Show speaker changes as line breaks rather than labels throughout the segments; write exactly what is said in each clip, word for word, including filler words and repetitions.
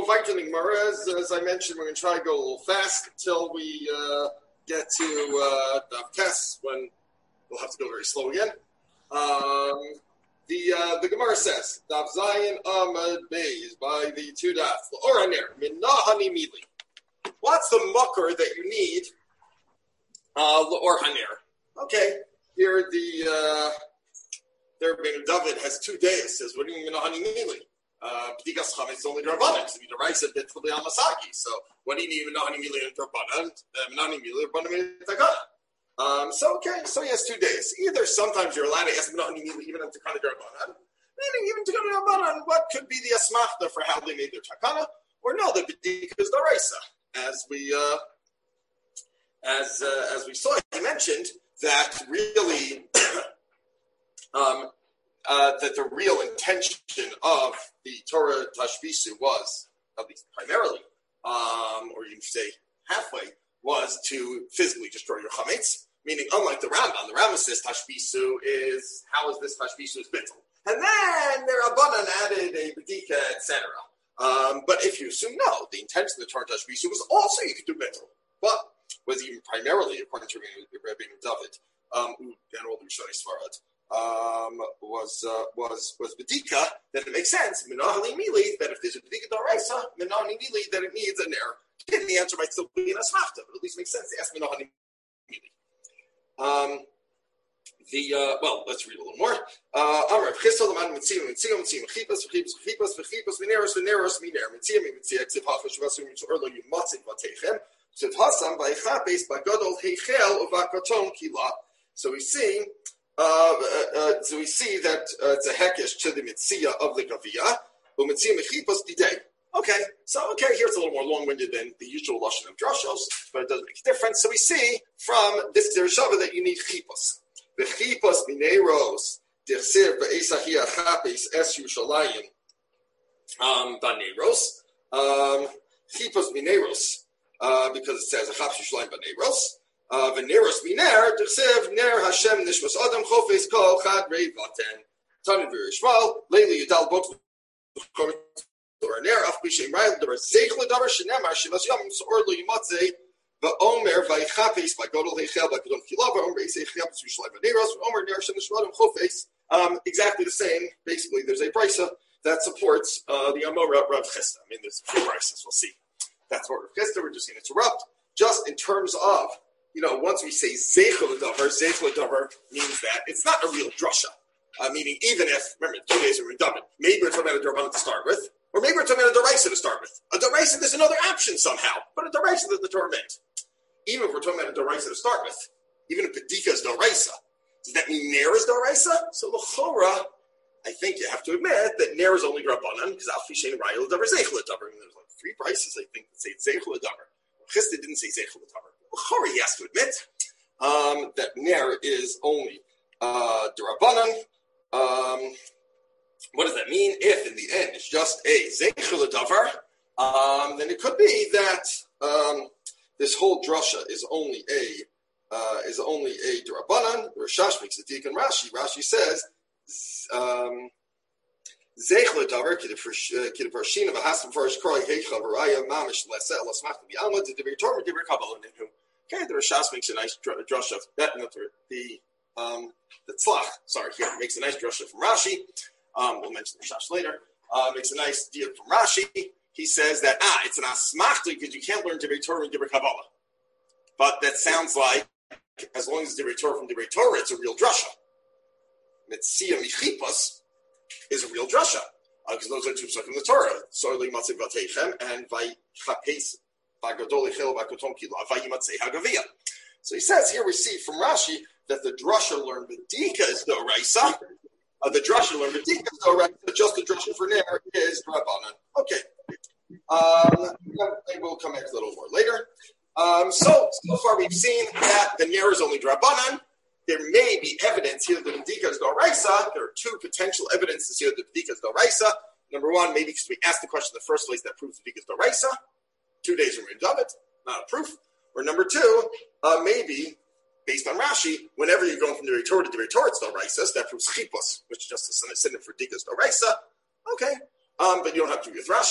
back to the Gemara. As, as I mentioned, we're going to try to go a little fast until we uh, get to uh, the tests, when we'll have to go very slow again. Um, the uh, the Gemara says, Daf Zayin Amad Beis, by the two dots. Or Haner, Minahani Mili. What's the mucker that you need? Uh, or Haner. Okay, here the uh, there Ben David has two days. Says, what do you mean Minahani Mili? B'dikas chametz only drabanan. So the Raisa bit for the Amasaki. So what do you need Minahani Mili and drabanan? Minahani Mili or drabanan takana. Um, so, okay, so he has two days. Either sometimes you're allowed to ask Minahani Mili even in Takana Darbanan, meaning even Takana Darbanan, what could be the asmachta for how they made their Takana, or no, the B'dikas Daraisa. As we, uh, as, uh, as we saw, he mentioned that really, um, uh, that the real intention of the Torah Tashbisu was, at least primarily, um, or you can say halfway, was to physically destroy your chametz. Meaning, unlike the Rambam, the Rambam says Tashbisu is, how is this Tashbisu is bittul? And then their Rabbanan added a B'dika, et cetera. Um, but if you assume no, the intention of the Torah Tashbisu was also you could do bittul. But was even primarily, according to Rabbi David, um, and all the Rishonei Svarad, um, was, uh, was, was B'dika, then it makes sense, Minahali Mili, that if there's a B'dika Daraisa, Minahali Mili, then it needs an error. And the answer might still be an asmachta, but at least makes sense to ask Minahani Mili. Um, the, uh, well, let's read a little more. Amar, Chisol, Laman, Mitziyah, Mitziyah, Mitziyah, Mechipas, Mechipas, Mechipas, Mechipas, Mineros, Mineros, Miner, Mitziyah, Mitziyah, Ksiv Hachash, Vasu, Mitzvah, Erlo, Yumatzik, Vatechem, Ksiv Hasam, Vaichapes, Bagadol, Heichel, Uvakoton, Kila. So we see, uh, uh, uh, so we see that uh, it's a hekesh to the Mitziyah of the Gaviyah, but Mitziyah, Mechipas, Didei. Okay, so okay, here it's a little more long-winded than the usual lashon of drashos, but it doesn't make a difference. So we see from this dereshava that you need chipos. The chipos mineros dersiv be'esahia chapes es Yerushalayim um baneros um chipos mineros uh, because it says achap Yerushalayim baneros uh, veneros miner dersiv ner Hashem nishmas adam chofes kol chad rei vaten tanin v'rishmal leili yudal books. Or an air of Bishem Rai, there was Zeichel Davar Shenemar, Shivas Yom, or Lumatze, the Omer, Vaichapes, by Godel Hechel, by Godon Kilava, Omer, Zeichel, Sushlai Vaneros, Omer, Ner Shem Chofes, um, exactly the same. Basically, there's a brisa that supports uh, the Amora Rav Chista. I mean, there's a few brises, we'll see. That's what Rav Chista, we're just going to interrupt. Just in terms of, you know, once we say Zeichel Davar, Zeichel Davar means that it's not a real drasha. Uh, meaning, even if, remember, two days are redundant, maybe we're talking about a Darban to start with. Or maybe we're talking about a Daraisa to start with. A Daraisa, there's another option somehow, but a Daraisa that the Torah meant. Even if we're talking about a Daraisa to start with, even if B'dika is Daraisa, does that mean Ner is Daraisa? So L'chora, I think you have to admit that Ner is only Drabanan, because Alfi Shein Rayel Davar Zeichel Davar. There's like three prices, I think, that say Zeichel Davar. Chista didn't say Zeichel Davar. L'chora, he has to admit um, that Ner is only uh, Drabanan. Um... What does that mean? If in the end it's just a zeichel davar, um, then it could be that um, this whole drasha is only a uh, is only a drabanan. Rashash makes a deacon Rashi. Rashi says zeichel davar kidavarshina v'hasam farish kroi heicha v'raya mamish lesa elasmach b'yalma to divrei Torah divrei kabbalah ninu. Okay, the Rashash makes a nice drasha. That the um, the tzlach. Sorry, here makes a nice drasha from Rashi. Um, we'll mention the Shash later. Uh, makes a nice deal from Rashi. He says that, ah, it's an asmachta because you can't learn Divrei Torah and Divrei Kabbalah. But that sounds like, as long as it's Divrei Torah from Divrei Torah, it's a real drasha. Metzia Michipas is a real drasha. Because uh, those are two psukim in the Torah. Soili Matzei Vatechem and Vaychapes Bagadol Echel Bakotom Kila Vayimatzei Hagaviyah. So he says, here we see from Rashi that the drasha learned B'dika is the Raisa. Uh, the drasha learned B'dika is the Raisa, but just the drasha for Ner is Rabbanan. Okay. Um, we'll come back a little more later. Um, so, so far we've seen that the Ner is only Rabbanan. There may be evidence here that the B'dika is Doraisa. There are two potential evidences here that the B'dika is Doraisa. Number one, maybe because we asked the question in the first place that proves the B'dika is Doraisa. Two days removed of it, not a proof. Or number two, uh, maybe, based on Rashi, whenever you're going from Divrei Torah to Divrei Torah, it's Doraisa. That proves Chipos, which is just a synonym for B'dika is Doraisa. Okay, um, but you don't have to agree with Rashi.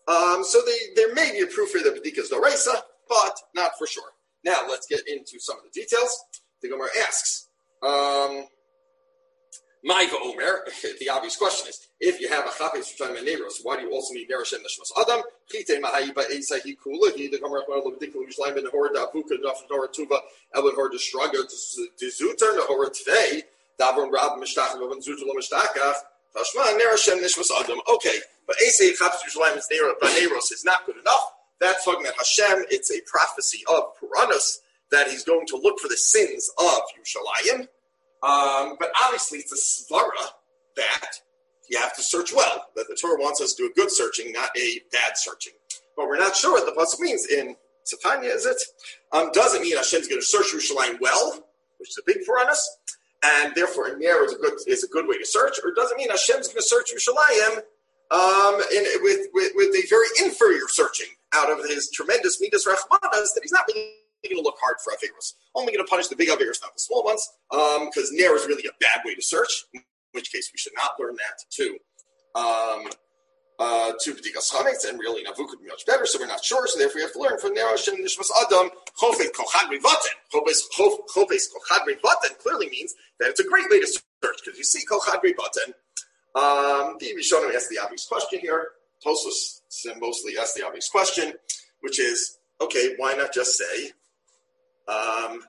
Um, so they, there may be a proof here that Badika is Doraisa, but not for sure. Now let's get into some of the details. The Gemara asks, um, Maiva Omer, the obvious question is, if you have a chapes for time and neighbors, why do you also need Nerashem Nishmas Adam? Chite Mahayiba Esa Hi Kula, He the Gemara Badika Yushlaim and Hor Davuka Nafnora Tuva, Elin Hor Destraga, Dezuter, Nahora Tvei, Davon Rab Mishtach, and Zutula Mishtakach, Tashma, Nerashem Nishmas Adam. Okay, but Esa Chapes Yushlaim is Neiros is not good enough. That's talking about Hashem. It's a prophecy of Puranos that he's going to look for the sins of Yerushalayim. Um, but obviously, it's a svara that you have to search well. That the Torah wants us to do a good searching, not a bad searching. But we're not sure what the pasuk means in Tzefania, is it? Um, does it mean Hashem's going to search Yerushalayim well, which is a big Puranos, and therefore a Ner is a good is a good way to search, or does it mean Hashem's going to search Yerushalayim um, in, with, with with a very inferior searching out of his tremendous midas rachmanas that he's not really going to look hard for Averos. Only going to punish the big Averos, not the small ones, because um, Ner is really a bad way to search, in which case we should not learn that too. Um, uh, to B'dikas Chametz, and really Navu could be much better, so we're not sure, so therefore we have to learn from Ner Hashem Nishmas Adam, Chofet Kochad Rivaten. Chofet Kochad Rivaten clearly means that it's a great way to search, because you see Kochad Rivaten. Um, the Rishonim asked the obvious question here. Tosfos mostly asked the obvious question, which is, okay, why not just say, um,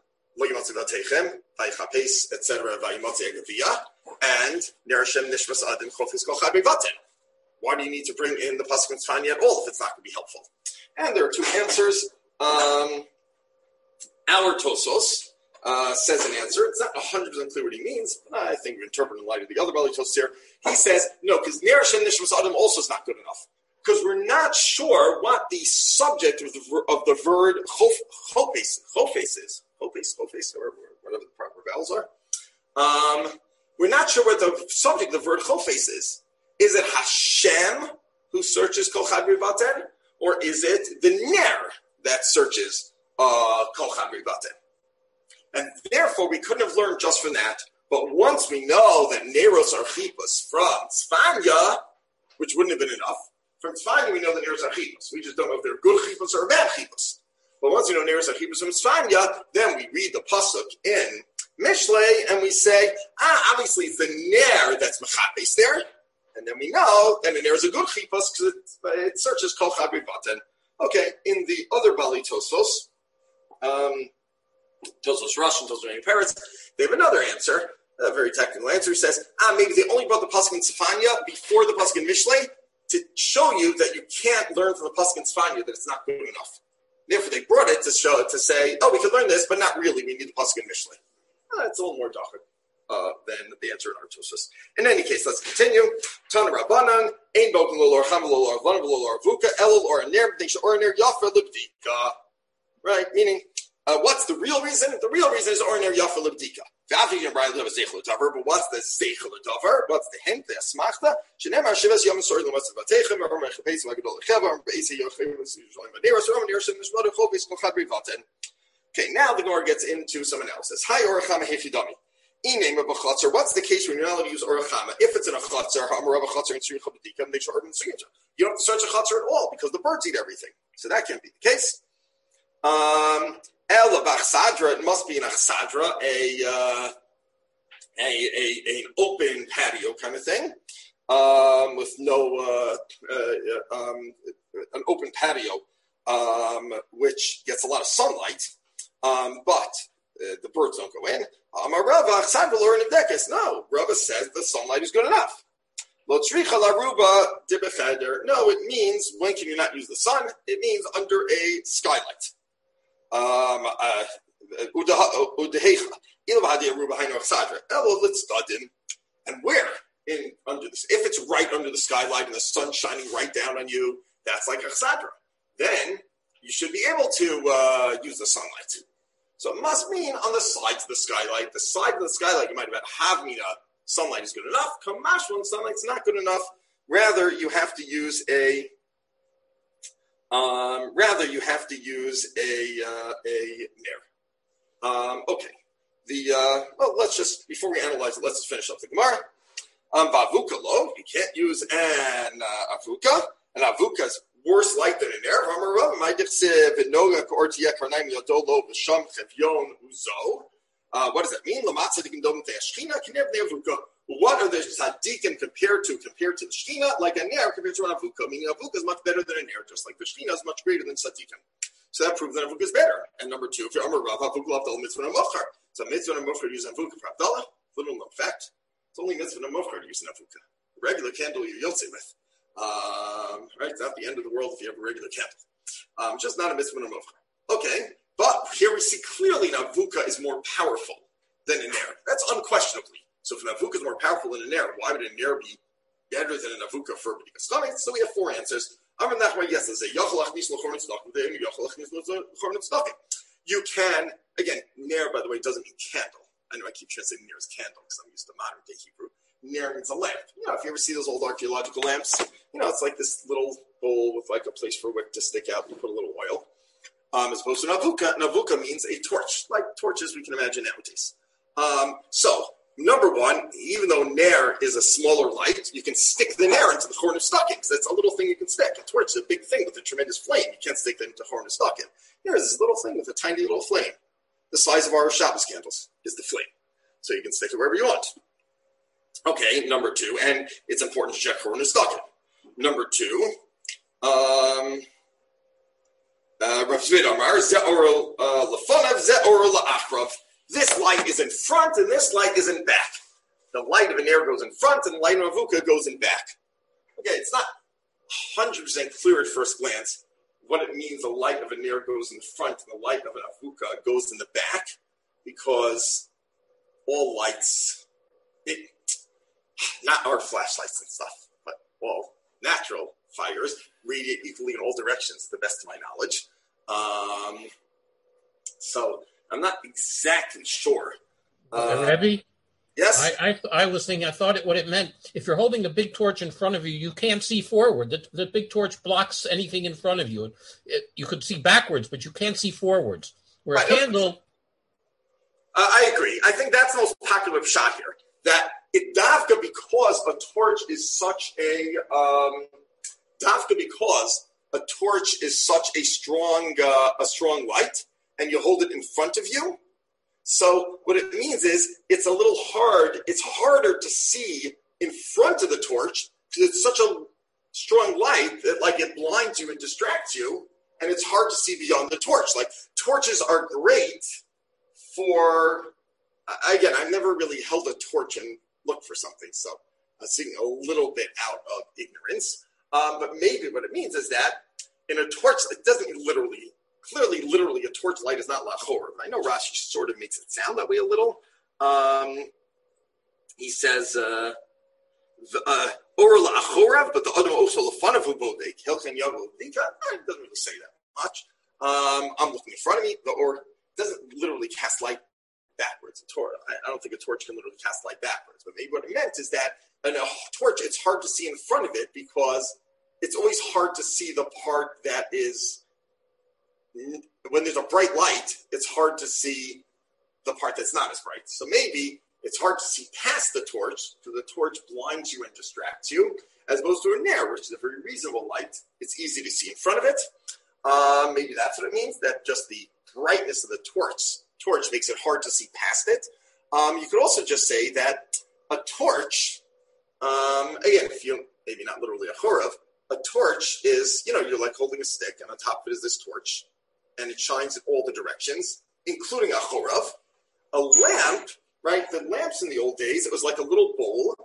et cetera, and Nerashem Nishmas Adam Chofis Kochad Rivaten. Why do you need to bring in the pasuk in Tzefania at all if it's not going to be helpful? And there are two answers. Um, our Tosos uh, says an answer. It's not one hundred percent clear what he means, but I think we interpret in light of the other Bali Tosos here. He says, no, because Nerashem Nishmas Adam also is not good enough. Because we're not sure what the subject of the, of the verb chofes, chofes is. Chofes, chofes, or whatever the proper vowels are. Um, we're not sure what the subject of the verb chofes is. Is it Hashem who searches Kol Chad Rivaten? Or is it the Ner that searches uh, Kol Chad Rivaten? And therefore, we couldn't have learned just from that. But once we know that Neros are Chipas from Tzefania, which wouldn't have been enough, from Tzefania we know that Neros are Chipas. We just don't know if they're good Chipas or bad Chipas. But once we know Neros are Chipas from Tzefania, then we read the pasuk in Mishlei and we say, ah, obviously it's the Ner that's Mechapes there. And then we know, and then there's a good chipas because it, it searches Kol Chad Rivaten. Okay, in the other Bali Tosos, um, Tosos Rush and Tosos Rani Peretz, they have another answer, a very technical answer. He says, ah, maybe they only brought the pasuk in Tzefania before the pasuk in Mishlei to show you that you can't learn from the pasuk in Tzefania that it's not good enough. Therefore, they brought it to show to say, oh, we can learn this, but not really. We need the pasuk in Mishlei. Ah, it's a little more dark. Uh, than the answer in our Tosos. In any case, let's continue. Tana Rabbanan, Ein Boken Lolor Cham Lolor Vana Lolor Vuka Elul or Ner B'Disha or Ner Yafa Libdika. Right? Meaning, uh, what's the real reason? The real reason is or Ner Yafa Libdika. But what's the Zeichel Dover? What's the hint? The Asmachta? Shenemar Shivas Yom Sor Lomas Vatechem or Mechapes Magadol Cheva or Beisi Yochim Yochim Maderas or Ner Shem Mishmad Chovis Kochad Rivaten. Okay, now the Gemara gets into some analysis. Hi Oracham Hechidami. What's the case when you're not allowed to use orachama? If it's in a chatzar, you don't have to search a chatzar at all because the birds eat everything. So that can't be the case. Um, it must be in a chsadra, a, uh, a, a, an open patio kind of thing, um, with no, uh, uh, um, an open patio, um, which gets a lot of sunlight, um, but uh, the birds don't go in. No, Rava says the sunlight is good enough. No, it means when can you not use the sun? It means under a skylight. Um, and where? In under this, if it's right under the skylight and the sun's shining right down on you, that's like a chsadra. Then you should be able to uh, use the sunlight. So it must mean on the sides of the skylight. The side of the skylight, you might have had havmina, sunlight is good enough. Kamash, when sunlight's not good enough, rather you have to use a, um, rather you have to use a, uh, a ner. Um, okay. The, uh, well, let's just, before we analyze it, let's just finish up the Gemara. Um, Vavuka lo, you can't use an uh, avuka. An avuka is worse light than an air. Uh, what does that mean? What are the tzaddikim compared to? Compared to the Shekhinah, like a ner compared to an avuka. Meaning avuka is much better than an ner, just like the Shekhinah is much greater than tzaddikim. So that proves that avuka is better. And number two, if you're Amar Rav, avuka l'avdal mitzvah and mufchar. So mitzvah and mufchar use avuka for avdala. Little known fact. It's only mitzvah and mufchar to use an avuka. A regular candle you're yotze with. Um, right? It's not the end of the world if you have a regular candle. Um, just not a mitzvah and mufchar. Okay, but here we see clearly an avuka is more powerful than an ner. That's unquestionably. So if an avuka is more powerful than a ner, why would a ner be better than an avuka for a stomach? So we have four answers. You can, again, ner, by the way, doesn't mean candle. I know I keep trying to say ner is candle because I'm used to modern day Hebrew. Ner means a lamp. You know, if you ever see those old archaeological lamps, you know, it's like this little bowl with like a place for a wick to stick out. You put a little oil. Um, as opposed to an avuka. An avuka means a torch, like torches we can imagine nowadays. Um, so, number one, even though ner is a smaller light, you can stick the ner into the horn of stockings. That's a little thing you can stick. A torch is a big thing with a tremendous flame. You can't stick that into the horn of stocking. Ner is this little thing with a tiny little flame. The size of our Shabbos candles is the flame. So you can stick it wherever you want. Okay, number two, and it's important to check horn of stocking. Number two, um... Uh, this light is in front and this light is in back. The light of an air goes in front and the light of avuka goes in back. Okay, it's not one hundred percent clear at first glance what it means the light of an air goes in the front and the light of an avuka goes in the back, because all lights, it, not our flashlights and stuff, but all natural fires radiate equally in all directions, to the best of my knowledge. Um, so I'm not exactly sure.
Uh, Rebbe?
Yes?
I, I I was thinking, I thought it, what it meant, if you're holding a big torch in front of you, you can't see forward. The, the big torch blocks anything in front of you. It, it, you could see backwards, but you can't see forwards. Where a candle...
Uh, I agree. I think that's the most popular shot here. That it dafka because a torch is such a... Um, dafka because a torch is such a strong uh, a strong light, and you hold it in front of you. So what it means is it's a little hard. It's harder to see in front of the torch because it's such a strong light that like it blinds you and distracts you, and it's hard to see beyond the torch. Like torches are great for, again, I've never really held a torch and looked for something, so I'm seeing a little bit out of ignorance. Um, but maybe what it means is that in a torch, it doesn't literally, clearly, literally, a torch light is not lachor. I know Rashi sort of makes it sound that way a little. Um, he says, uh, or la'achorav, but the other also lafanav ubodek, helchen yavu dika. It doesn't really say that much. Um, I'm looking in front of me. The or doesn't literally cast light backwards. A torch, I, I don't think a torch can literally cast light backwards. But maybe what it meant is that in a torch, it's hard to see in front of it because it's always hard to see the part that is, when there's a bright light, it's hard to see the part that's not as bright. So maybe it's hard to see past the torch, because the torch blinds you and distracts you, as opposed to a ner, which is a very reasonable light. It's easy to see in front of it. Uh, maybe that's what it means, that just the brightness of the torch, torch makes it hard to see past it. Um, you could also just say that a torch, um, again, if you, maybe not literally a chorav, a torch is, you know, you're like holding a stick, and on top of it is this torch, and it shines in all the directions, including a chorav. A lamp, right? The lamps in the old days, it was like a little bowl.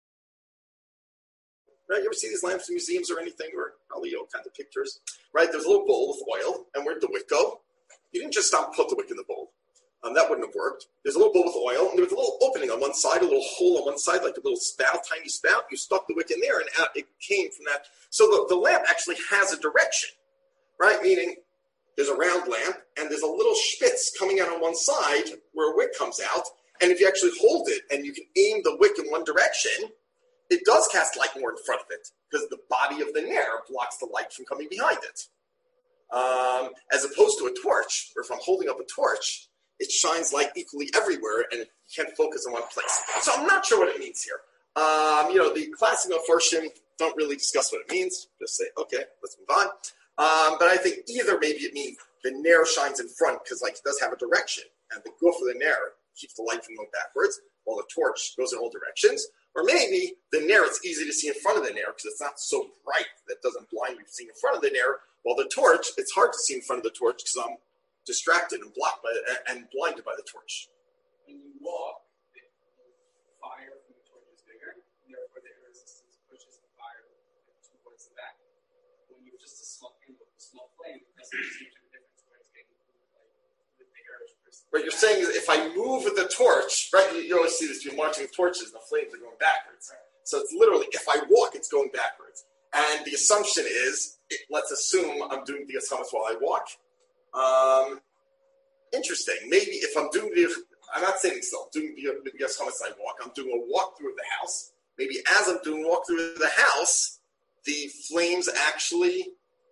Right? You ever see these lamps in museums or anything, or probably all kinds of pictures? Right? There's a little bowl with oil, and where'd the wick go? You didn't just stop and put the wick in the bowl. Um, that wouldn't have worked. There's a little bowl with oil, and there was a little opening on one side, a little hole on one side, like a little spout, tiny spout. You stuck the wick in there, and out it came from that. So the, the lamp actually has a direction, right? Meaning there's a round lamp, and there's a little spitz coming out on one side where a wick comes out. And if you actually hold it and you can aim the wick in one direction, it does cast light more in front of it because the body of the ner blocks the light from coming behind it. Um, as opposed to a torch, where if I'm holding up a torch, it shines light equally everywhere and you can't focus on one place. So I'm not sure what it means here. Um, you know, the classic Mefarshim don't really discuss what it means. Just say, okay, let's move on. Um, but I think either maybe it means the nair shines in front because like it does have a direction, and the goof of the nair keeps the light from going backwards, while the torch goes in all directions. Or maybe the nair, it's easy to see in front of the nair because it's not so bright that it doesn't blind me from seeing in front of the nair. While the torch, it's hard to see in front of the torch because I'm distracted and blocked by and blinded by the torch.
When you walk, the fire from the torch is bigger, and therefore the air resistance pushes the fire towards the back. When you're just a small, a small flame, it doesn't seem to be a difference where it's getting like with the air.
Right, you're saying if I move with the torch, right? You, you always see this, you're marching with torches, and the flames are going backwards. Right. So it's literally, if I walk, it's going backwards. And the assumption is, it, let's assume I'm doing the Ashamas while I walk. Um, interesting. Maybe if I'm doing the, I'm not sitting still, I'm doing the, the Ashamas I walk, I'm doing a walk through the house. Maybe as I'm doing a walk through the house, the flames actually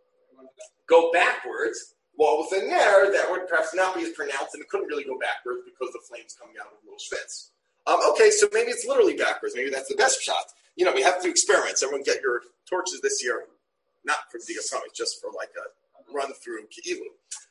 go backwards. Well, with a nair, that would perhaps not be as pronounced, and it couldn't really go backwards because the flame's coming out of little spits. Um, okay, so maybe it's literally backwards. Maybe that's the best shot. You know, we have to do experiments. Everyone get your torches this year, not for Digas Hametz, just for like a run through Ki'ilu.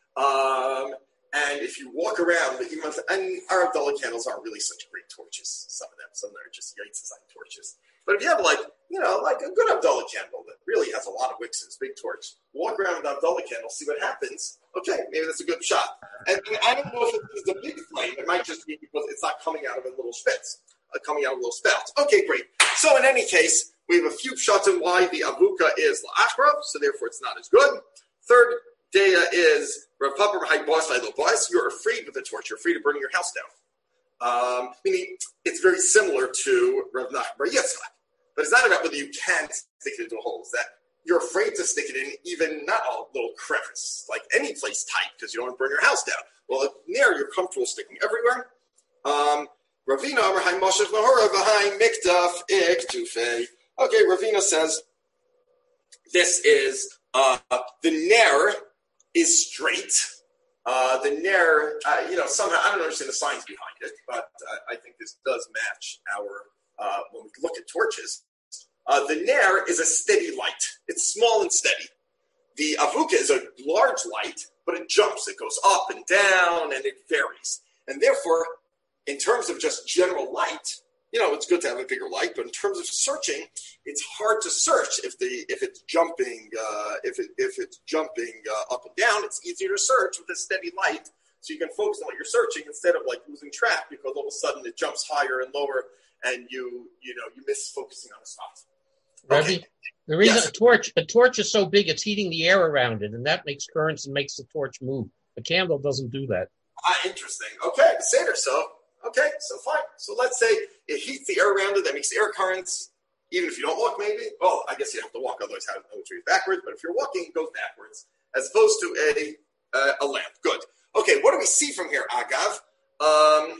Um, and if you walk around, and our Abdullah candles aren't really such great torches. Some of them, some of them are just Yates design torches. But if you have like, you know, like a good Abdullah candle that really has a lot of wicks and it's a big torch, walk around with an Abdullah candle, see what happens. Okay, maybe that's a good shot. And, and I don't know if it's a big flame. It might just be because it's not coming out of a little spits, uh, coming out of little spouts. Okay, great. So in any case, we have a few shots on why the avuka is la'achrav, so therefore it's not as good. Third data is Rav Papa Boss. You're afraid with the torch. You're afraid of burning your house down. Um, meaning it's very similar to Rav Nachman Bar Yitzchak. But it's not about whether you can stick it into a hole. It's that you're afraid to stick it in even not a little crevice, like any place tight, because you don't want to burn your house down. Well, there you're comfortable sticking everywhere. Um, Ravina Amar Hai Moshech Lahora V'Hai Miktaf Ik Tufei. Okay, Ravina says this is uh, the nair is straight. Uh, the nair, uh, you know, somehow I don't understand the science behind it, but uh, I think this does match our uh, when we look at torches. Uh, the nair is a steady light. It's small and steady. The avuka is a large light, but it jumps. It goes up and down, and it varies. And therefore, in terms of just general light, you know, it's good to have a bigger light. But in terms of searching, it's hard to search if the if it's jumping uh, if it if it's jumping uh, up and down. It's easier to search with a steady light, so you can focus on what you're searching instead of like losing track because all of a sudden it jumps higher and lower, and you you know you miss focusing on the spot.
Rabbi,
Okay.
the reason
Yes.
a torch a torch is so big, it's heating the air around it, and that makes currents and makes the torch move. A candle doesn't do that.
Ah, interesting. Okay, Seder. So, okay, so fine. So let's say it heats the air around it. That makes air currents. Even if you don't walk, maybe. Well, I guess you have to walk, otherwise how to know which way is backwards. But if you're walking, it goes backwards, as opposed to a uh, a lamp. Good. Okay, what do we see from here, Agav? Um,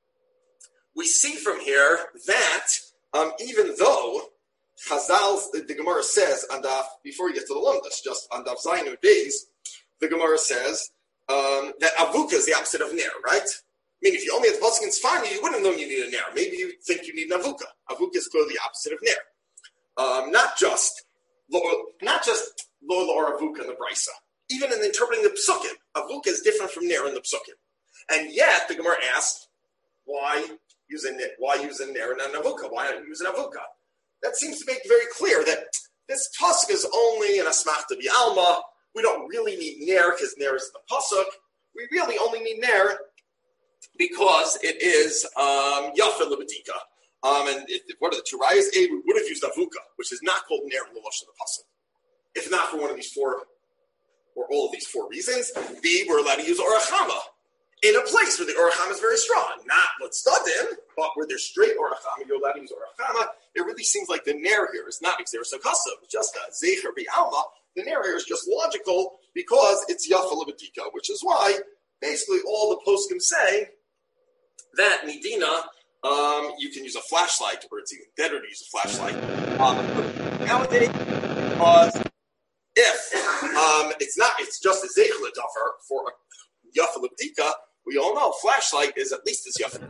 we see from here that um, even though Chazal, the, the Gemara says, on Daf, before you get to the Lumdas, just on Daf Zayin days, the Gemara says um, that avuka is the opposite of ner, right? I mean, if you only had the pasuk in Sfani, you wouldn't have known you need a ner. Maybe you think you need an avuka. Avuka is clearly the opposite of ner. Um, not just lo, not just lo or avuka in the brisa. Even in interpreting the psukim, avuka is different from ner in the psukim. And yet the Gemara asks, why use a why use a ner and an avuka? Why not use an avuka? That seems to make it very clear that this pasuk is only an asmachta b'alma. We don't really need ner because ner is the pasuk. We really only need ner because it is um, yafa lebedika. Um, and it, what are the two rayas? A, we would have used avuka, which is not called ner in the lashon of the pasuk, if not for one of these four or all of these four reasons. B, we're allowed to use orachama in a place where the orachama is very strong, not let's studim, but where there's straight orachama, you're allowed to use orachama. It really seems like the ner here is not because there's a kasav, just a zecher b'alma. The ner here is just logical because it's yafa lebedika, which is why basically all the poskim say that midina, um, you can use a flashlight, or it's even better to use a flashlight um, nowadays, because if um, it's not, it's just a zeichel davar for a yafa lebedika. We all know flashlight is at least as yafa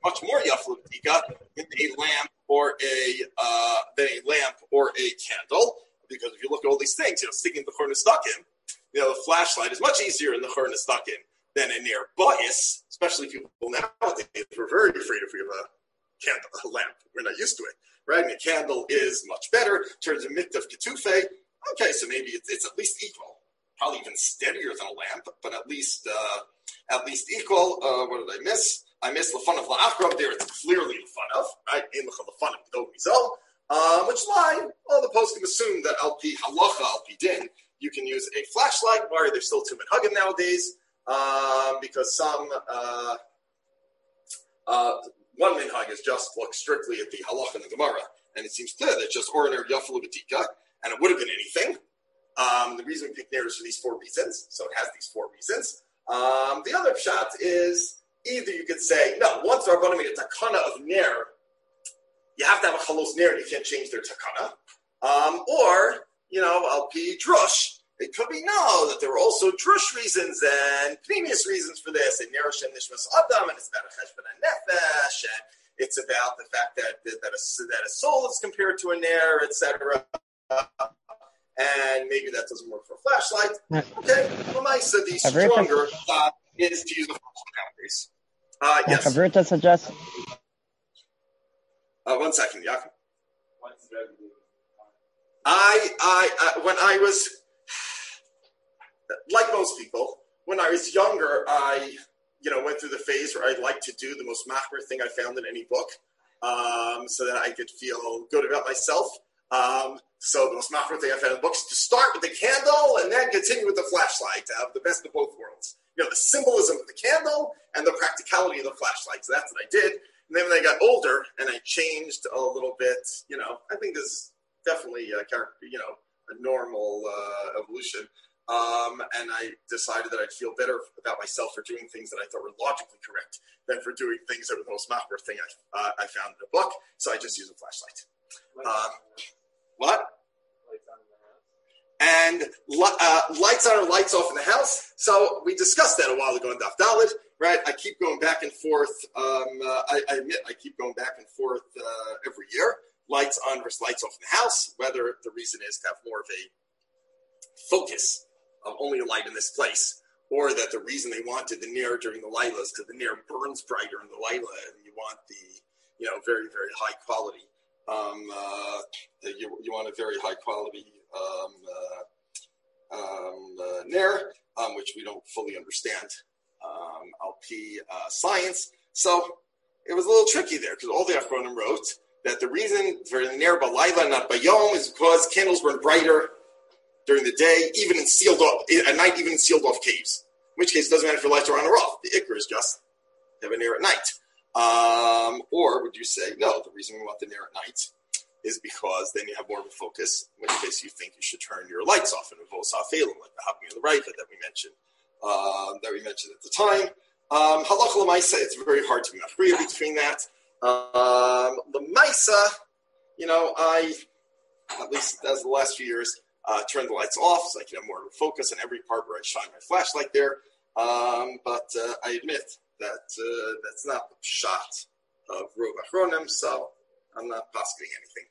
much more yaflu b'tika than a lamp or a uh, than a lamp or a candle. Because if you look at all these things, you know, sticking the churna stuckin, you know, the flashlight is much easier in the churna stuckin than a near bias, especially people nowadays we're very afraid if we have a candle, a lamp. We're not used to it, right? And a candle is much better in terms of mikdav ketufe. Okay, so maybe it's, it's at least equal, probably even steadier than a lamp, but at least uh, at least equal. Uh, what did I miss? I missed lefanav la'achrav. There it's clearly lefanav, right? In lefanav k'do mizol. Um, which is why all the poskim assume that al pi halacha, al pi din, you can use a flashlight. Why are there still two minhagim nowadays? Um, because some uh, uh, one minhag is just look strictly at the halacha and the Gemara, and it seems clear that just ordinary yafalu b'tika, and it would have been anything. Um, the reason we picked ner is for these four reasons, so it has these four reasons. Um, the other shot is either you could say no. Once our Rabbanim made a takana of ner, you have to have a chalos ner, and you can't change their takana. Um, or, you know, al pi drush, it could be no, that there were also drush reasons and previous reasons for this, and ner shem nishmas adam, and it's about a cheshbon and nefesh, and it's about the fact that that a, that a soul is compared to a ner, et cetera. And maybe that doesn't work for a flashlight. Okay, Lamaisa, the stronger uh, is to use the boundaries. Uh, yes.
Chavruta suggests.
Uh, one second, yeah. I, I, uh, when I was, like most people, when I was younger, I, you know, went through the phase where I liked to do the most machmer thing I found in any book, um, so that I could feel good about myself. Um, so the most machmer thing I found in books is to start with the candle and then continue with the flashlight to have the best of both worlds. You know, the symbolism of the candle and the practicality of the flashlight. So that's what I did. And then when I got older and I changed a little bit, you know, I think this is definitely a character, you know, a normal uh, evolution. Um, and I decided that I'd feel better about myself for doing things that I thought were logically correct than for doing things that were the most machmer thing I, uh, I found in a book. So I just use a flashlight. Um, what? And uh, lights on or lights off in the house. So we discussed that a while ago in Daf Daled, right? I keep going back and forth. Um, uh, I, I admit I keep going back and forth uh, every year. Lights on versus lights off in the house, whether the reason is to have more of a focus of only a light in this place, or that the reason they wanted the ner during the Laila is because the ner burns brighter in the Laila, and you want the, you know, very, very high quality. Um, uh, you, you want a very high quality um, uh, um, uh, ner, um, which we don't fully understand, um, L P uh, science. So it was a little tricky there because all the Achronim wrote that the reason for the ner b'layla, not b'yom, is because candles burn brighter during the day, even in sealed off, at night, even in sealed off caves. In which case, it doesn't matter if your lights are on or off. The ikr is just have a ner at night. Um, or would you say, no, the reason we want the ner at night is because then you have more of a focus, in which case you think you should turn your lights off in a vos ha'felim, like the happening of the Raiva that we mentioned, um, that we mentioned at the time. Um, Halacha l'maisa, it's very hard to be mafriya between that. Um, l'maisa, you know, I, at least as the last few years, uh, turned the lights off so I can have more of a focus on every part where I shine my flashlight there. Um, but uh, I admit that uh, that's not the shot of Rov Achronim, so I'm not posting anything.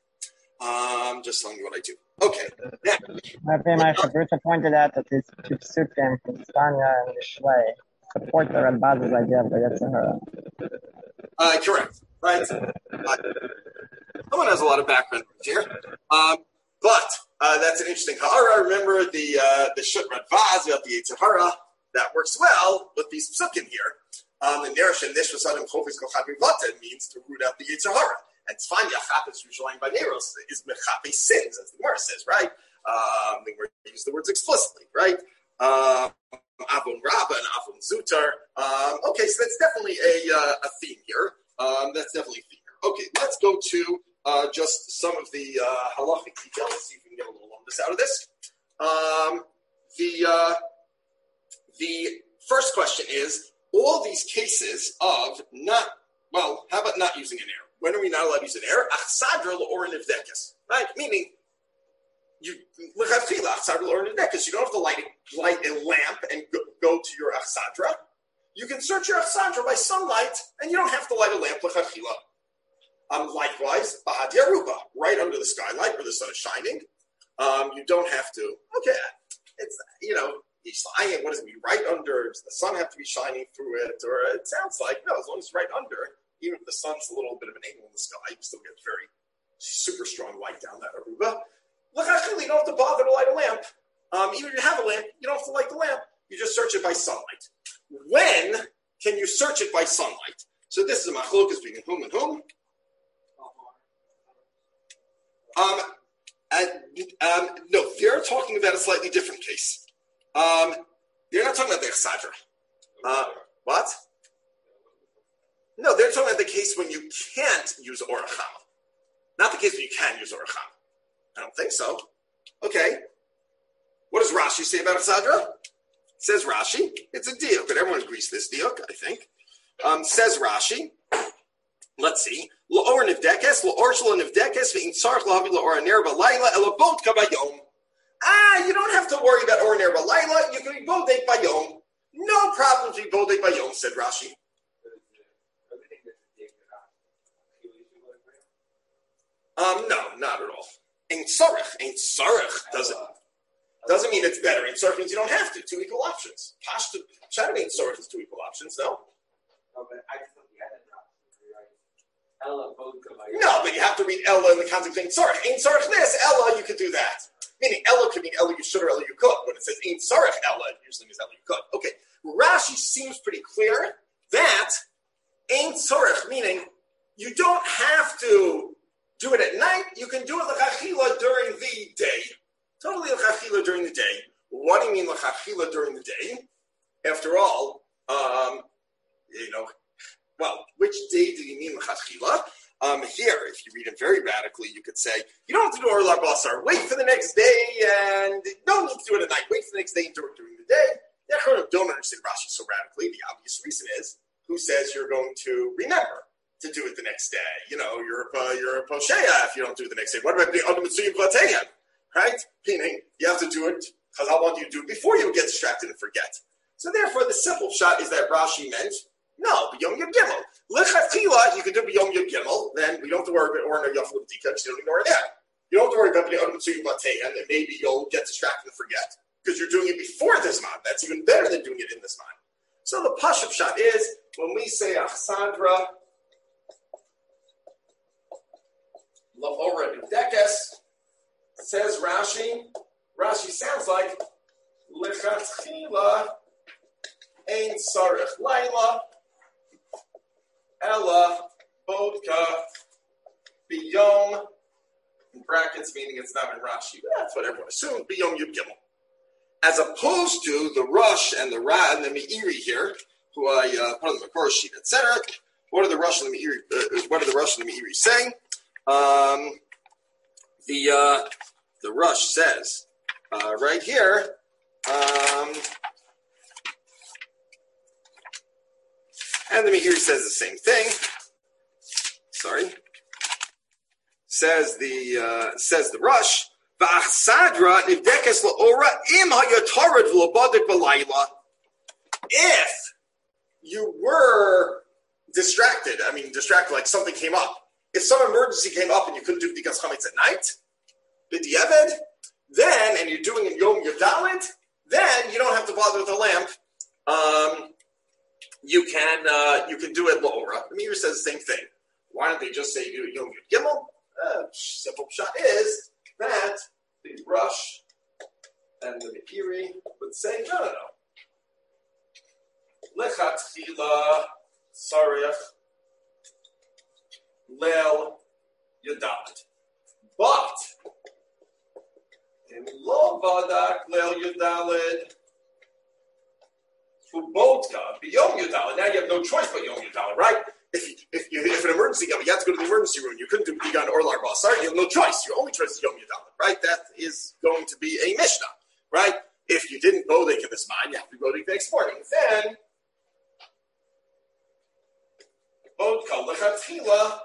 Um, just telling you what I do. Okay. Yeah.
I think my Chavruta pointed out that these two psukim from Tanya and Mishlei support the Radbaz's idea of the Yetzirah.
Uh, correct. Right. Uh, someone has a lot of background here. Um, but uh, that's an interesting ha'ara. Remember the uh, the Shut Radbaz about the Yetzirah that works well with these psukim here. Um, the Nerish and Nishvas Adam Chovis Kochabi Vata means to root out the Yetzirah. And Tzfan Yachapis Yerushalayim Baneros is Mechape sins, as the Gemara says, right? Um, the word use the words explicitly, right? Um, Avon Rabba and Avon Zutar. Um, okay, so that's definitely a uh, a theme here. Um, that's definitely a theme here. Okay, let's go to uh, just some of the uh, halachic details. Let's see if we can get a little lumbus out of this. Um, the uh, the first question is all these cases of not well, how about not using an error? When are we not allowed to use an error? Achsadra or nivdekas, right? Meaning, you l'chatchila achsadra or nivdekas. You don't have to light light a lamp and go, go to your achsadra. you can search your Achsadra by sunlight, and you don't have to light a lamp l'chachila. Um, likewise, Bahadi Aruba, right under the skylight where the sun is shining, um, you don't have to. Okay, it's, you know, what does it mean? Right under, does the sun have to be shining through it? Or it sounds like, no, as long as it's right under, even if the sun's a little bit of an angle in the sky, you still get very super strong light down that Aruba. L'chachila, you don't have to bother to light a lamp. Um, even if you have a lamp, you don't have to light the lamp. You just search it by sunlight. When can you search it by sunlight? So this is a machlokas between whom and whom. Um, and, um, no, they're talking about a slightly different case. Um, they're not talking about the Achsadra. Uh, what? No, they're talking about the case when you can't use Orachama. Not the case when you can use Orachama. I don't think so. Okay. What does Rashi say about Achsadra? Says Rashi, it's a diuk, but everyone agrees this diuk, I think. Um, says Rashi, let's see. La'or nivdekes, la'or shlo nivdekes, ve'in tzarech lahavi la'or ner b'layla, ela bodka b'yom. Ah, you don't have to worry about or ner b'layla, you can be bodek b'yom. No problem to be bodek b'yom, said Rashi. Um, no, not at all. Ein tzarech, ein tzarech doesn't... Doesn't mean it's better. In surf means you don't have to. Two equal options. Pashto, Shadow ain't surf is two equal options, no?
No, but I thought you had it right? Ella,
no, but you have to read Ella in the context of Ein Sarach. Ein Sarach this, Ella, you could do that. Meaning Ella could mean Ella you should or Ella you could. When it says Ein Sarach Ella, it usually means Ella you could. Okay. Rashi seems pretty clear that Ein Sarach, meaning you don't have to do it at night. You can do it l'chachila during the day. Totally l'chachila during the day. What do you mean l'chachila during the day? After all, um, you know, well, which day do you mean l'chachila? Um, here, if you read it very radically, you could say, you don't have to do Orlar Basar. Wait for the next day, and no need to do it at night. Wait for the next day and do it during the day. They don't understand Rashi so radically. The obvious reason is, who says you're going to remember to do it the next day? You know, you're a, you're a posheya if you don't do it the next day. What about the Adam Mitzuyim Klateyan? Right? Meaning, you have to do it, because I want you to do it before you get distracted and forget. So therefore, the simple shot is that Rashi meant, no, B'yom Yud Gimel. L'chatchila, you can do B'yom Yud Gimel, then we don't have to worry about Orna Yafel B'dika, because you don't ignore that. You don't have to worry about the Adam Mitzuyim Klateyan, and maybe you'll get distracted and forget. Because you're doing it before this man. That's even better than doing it in this man. So the Pashup shot is, when we say Achsadra, Lavora Nidekes, says Rashi, Rashi sounds like, Lechatchila Ein Sarech Laila, Ella Bodka Biyom, in brackets, meaning it's not in Rashi. That's what everyone assumed, Biyom Yud Gimel. As opposed to the Rush and the Ra and the Meiri here, who I uh, put on the Makor sheet, et cetera. What are the Rush and the Meiri? Uh, what are the Rush and the Meiri saying? Um, the uh, the Rush says uh, right here. Um, and the Meiri says the same thing. Sorry. Says the uh, says the Rush. If you were distracted, I mean distracted like something came up, if some emergency came up and you couldn't do B'dikas Chametz at night, B'diavad, then, and you're doing it Yom Yadalit, then you don't have to bother with the lamp. Um, you can uh, you can do it La'ora. The Meir says the same thing. Why don't they just say you do Yom Yud Gimel? Uh, simple shot is that the Rush and the Meiri would say, no, no, no. Lechatchila Sarech Leil Yudalit. But in Lo Vadak Leil Yudalit Fubotka B'Yom Yudalit. Now you have no choice but Yom Yudalit, right? If you, if you if an emergency came, you had to go to the emergency room. You couldn't do Bigan or Lar Basar. You have no choice. Your only choice is Yom Yudalit, right? That is going to be a Mishnah, right? If you didn't bodek in this mind, you have to bodek the next morning. Then Bodka Lechatchila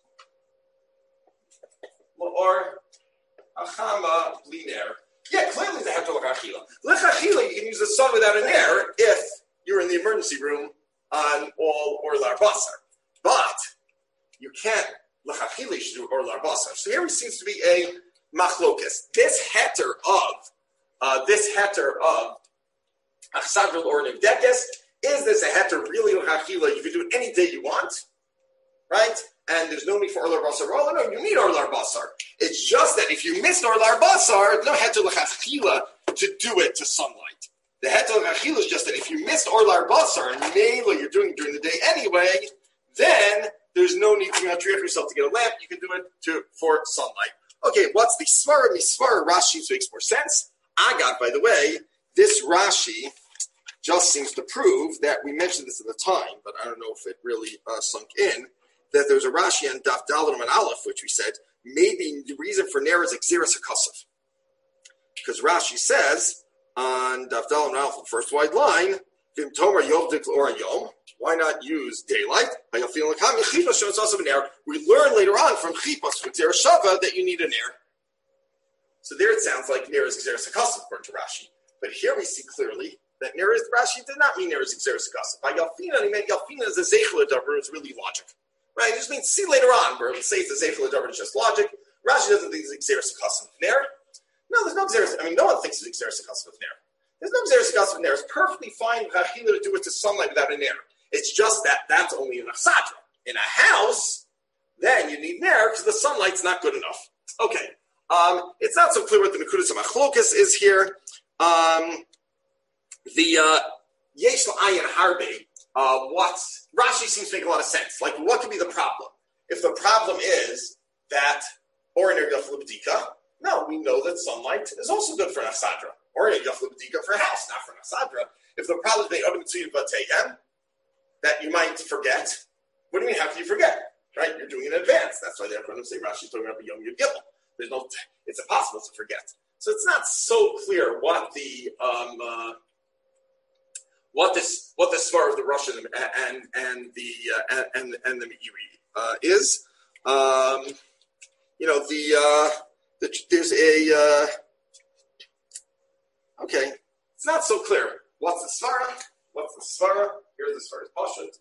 or Achama Bliner. Yeah, clearly they have to Lechatchila. Lechatchila, you can use the sun without an air if you're in the emergency room on all or larbasar. But you can't l'chachila you should do or larbasar. So here seems to be a machlokas. This heter of uh, this heter of achsadril or nevdekes, is this a heter really l'chachila? You can do it any day you want, right? And there's no need for orlar basar. Oh no, you need orlar basar. It's just that if you missed orlar basar, no heter l'chachila to do it to sunlight. The heter l'chachila is just that if you missed orlar basar and mainly you're doing it during the day anyway, then there's no need to have to yourself to get a lamp. You can do it to for sunlight. Okay, what's the svara? Misvara Rashi makes more sense. I got, by the way, this Rashi just seems to prove that we mentioned this at the time, but I don't know if it really uh, sunk in. That there's a Rashi on Daf Dalet and Aleph, which we said maybe the reason for Ner is Xeris HaKasav. Because Rashi says on Daf Dalet and Aleph, the first wide line, Vim Tomer Yom Dik Or Yom. Why not use daylight? We learn later on from Chipos with Zera Shava that you need a Ner. So there it sounds like Ner is Xeris HaKasav according to Rashi. But here we see clearly that Ner is Rashi did not mean Ner is Xeris HaKasav. By Yalfina, he meant Yalfina is a Zeichel Adavar, it's really logic. Right? It just means see later on, where it says the Zeichel Adavar is just logic. Rashi doesn't think it's Xeris HaKasav of Ner. No, there's no Xeris. I mean, no one thinks it's Xeris HaKasav of Ner. There's no Xeris HaKasav of Ner. It's perfectly fine for Chachila to do it to sunlight without a Ner. It's just that that's only in a chsadra. In a house, then you need Ner because the sunlight's not good enough. Okay. Um, it's not so clear what the Nekudas HaMachlokas is here. Um, the uh, Yesh L'Ayin Harbe, uh, what's Rashi seems to make a lot of sense. Like, what could be the problem? If the problem is that Oriner Yafla B'dika, no, we know that sunlight is also good for an chsadra. Oriner Yafla B'dika for a house, not for an chsadra. If the problem is they open to you Vatayim, that you might forget. What do you mean? How can you forget? Right? You're doing it in advance. That's why they're going to say Rashi's talking about the Yom Yud Gimel. There's no. It's impossible to forget. So it's not so clear what the um, uh, what this what the svar of the Russian and and the uh, and and the Meiri uh, is. Um, you know the, uh, the there's a uh, okay. It's not so clear. What's the svara? What's the svara? Here's the svara's pashut.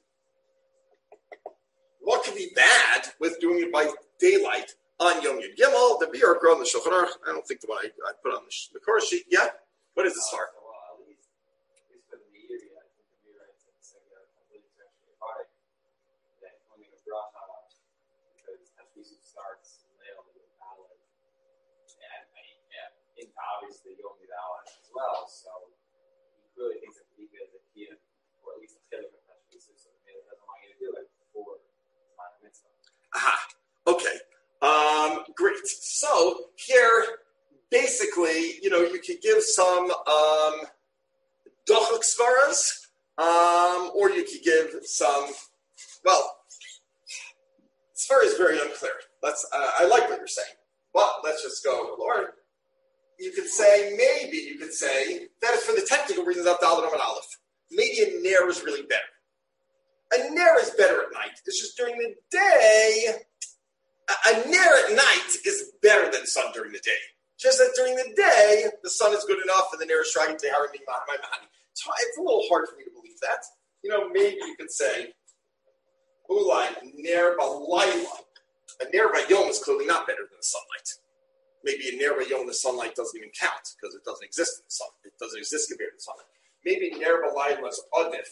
What could be bad with doing it by daylight on Yom Yud Gimel? The Biur Gra on the Shulchan Aruch. I don't think the one I, I put on the, the core sheet. Yeah. What is the svara?
Uh, well, at least, at least for the Meiri, I think the Meiri writes in the second, I believe it's actually Farek, that only the bracha, because Hashvisu starts nailed with Aleph, and yeah, into obviously Yom Yud Aleph as well. So he clearly thinks that Bika is a key, or at least a kid of Hashvisu, so maybe he doesn't want you to do it before my mitzvah. Aha.
Okay. Um, great. So here, basically, you know, you could give some um, dochak svaras, um, or you could give some. Well, svara is very unclear. Let's. Uh, I like what you're saying, but let's just go, Lord. You could say maybe you could say that is for the technical reasons of Dalet and Aleph. Maybe a ner is really better. A ner is better at night. It's just during the day. A ner at night is better than sun during the day. Just that during the day, the sun is good enough and the ner is striking to Harami Mahani. It's a little hard for me to believe that. You know, maybe you could say, Ulai, ner balayla. A ner bayom is clearly not better than the sunlight. Maybe a ner bayom, the sunlight doesn't even count because it doesn't exist in the sun. It doesn't exist compared to the sunlight. Maybe ner balayla is adif.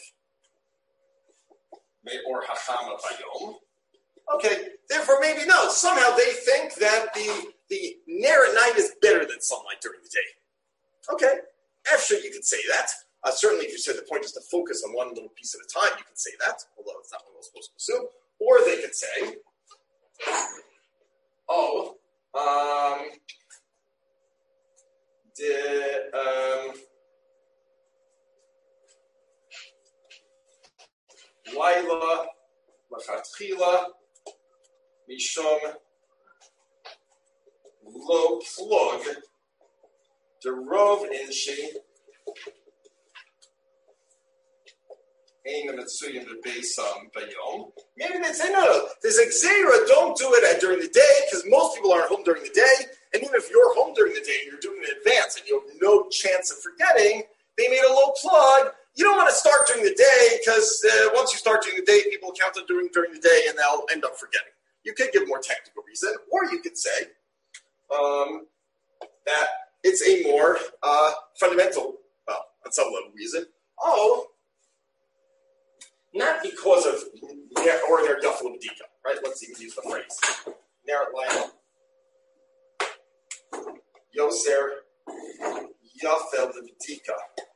Or hachama bayom. Okay, therefore maybe no. Somehow they think that the the ner at night is better than sunlight during the day. Okay, after you could say that. Uh, certainly, if you said the point is to focus on one little piece at a time, you can say that, although it's not what we're supposed to assume. Or they could say, oh, um, the um, Laila Lachatchila Mishum Lo Plug Derov Inshi Maybe they'd say, no, no, there's a Xera, don't do it during the day, because most people aren't home during the day, and even if you're home during the day and you're doing it in advance and you have no chance of forgetting, they made a low plug. You don't want to start during the day, because uh, once you counter during during the day, and they'll end up forgetting. You could give a more technical reason, or you could say um, that it's a more uh, fundamental, well, on some level reason. Oh, not because of or their duffel of dika, right? Let's even use the phrase. Merit line, Yoser, Yafel Dika,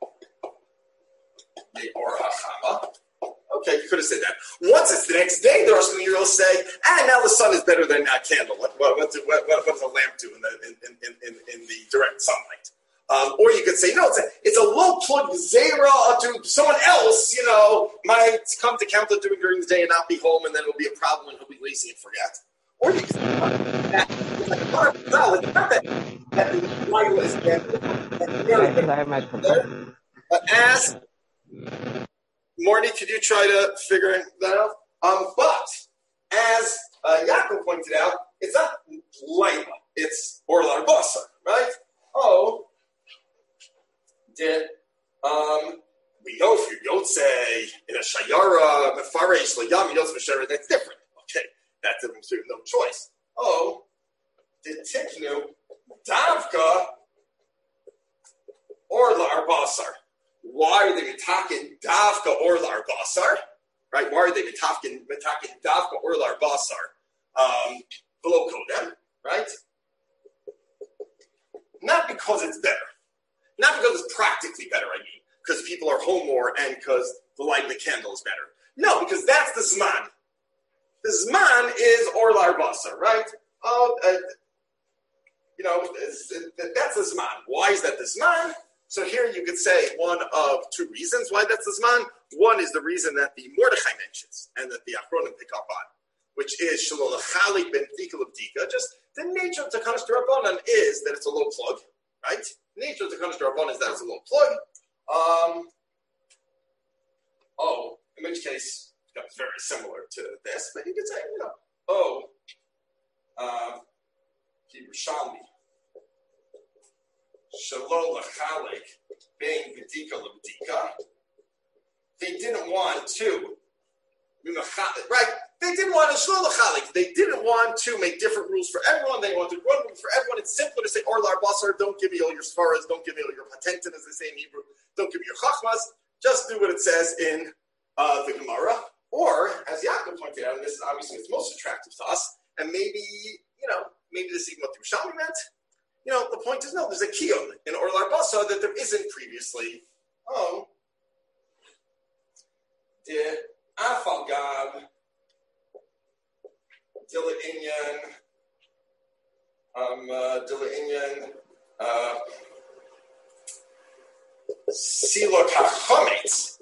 or Hachama. Okay, you could have said that. Once it's the next day, the Rosh Hashanah will say, "Ah, now the sun is better than a candle. What, what, what, what, what does a lamp do in the in, in, in, in the direct sunlight?" Um, or you could say, "No, it's a, it's a low plug zera to someone else. You know, might come to count it during during the day and not be home, and then it'll be a problem, and he'll be lazy and forget." Or you could say, that, it's like not that that the Bible is but as Morty, could you try to figure that out? Um, but as uh, Yaakov pointed out, it's not Laila, it's Orlar Basar, right? Oh, did um, we know if you don't say in a Shayara, Mefaresh, Layam, Yotz Meshara, that's different. Okay, that's no choice. Oh, did Tiknu Davka Orlar Basar? Why are they mitakin davka orlar basar? Right? Why are they mitakin mitakin davka orlar basar? Um, below kodem, right? Not because it's better, not because it's practically better. I mean, because people are home more and because the light of the candle is better. No, because that's the zman. The zman is orlar basar, right? Oh, uh, you know, that's the zman. Why is that the zman? So here you could say one of two reasons why that's the Zman. One is the reason that the Mordechai mentions and that the Achronim pick up on, which is Shalol Achalik ben Tikal of Dika. Just the nature of Takanas D'Rabbanan is that it's a low plug, right? The nature of Takanas D'Rabbanan is that it's a low plug. Um, oh, in which case, it's very similar to this, but you could say, you know, oh, um, Yerushalmi. Shalom lachalik being bedika lebedika. They didn't want to, right? They didn't want to shalom lachalik. They didn't want to make different rules for everyone. They wanted one rule for everyone. It's simpler to say orlar basar. Don't give me all your svaras. Don't give me all your patentin, as they say in Hebrew. Don't give me your chachmas. Just do what it says in uh, the Gemara. Or, as Yaakov pointed out, and this is obviously what's most attractive to us, and maybe you know, maybe this is even what the Yerushalmi meant. You know, the point is, no, there's a kiyum in Orlar Basa that there isn't previously. Oh. De Afal Gab, Dila Inyan, um, Dila Inyan, Silo Kachometz.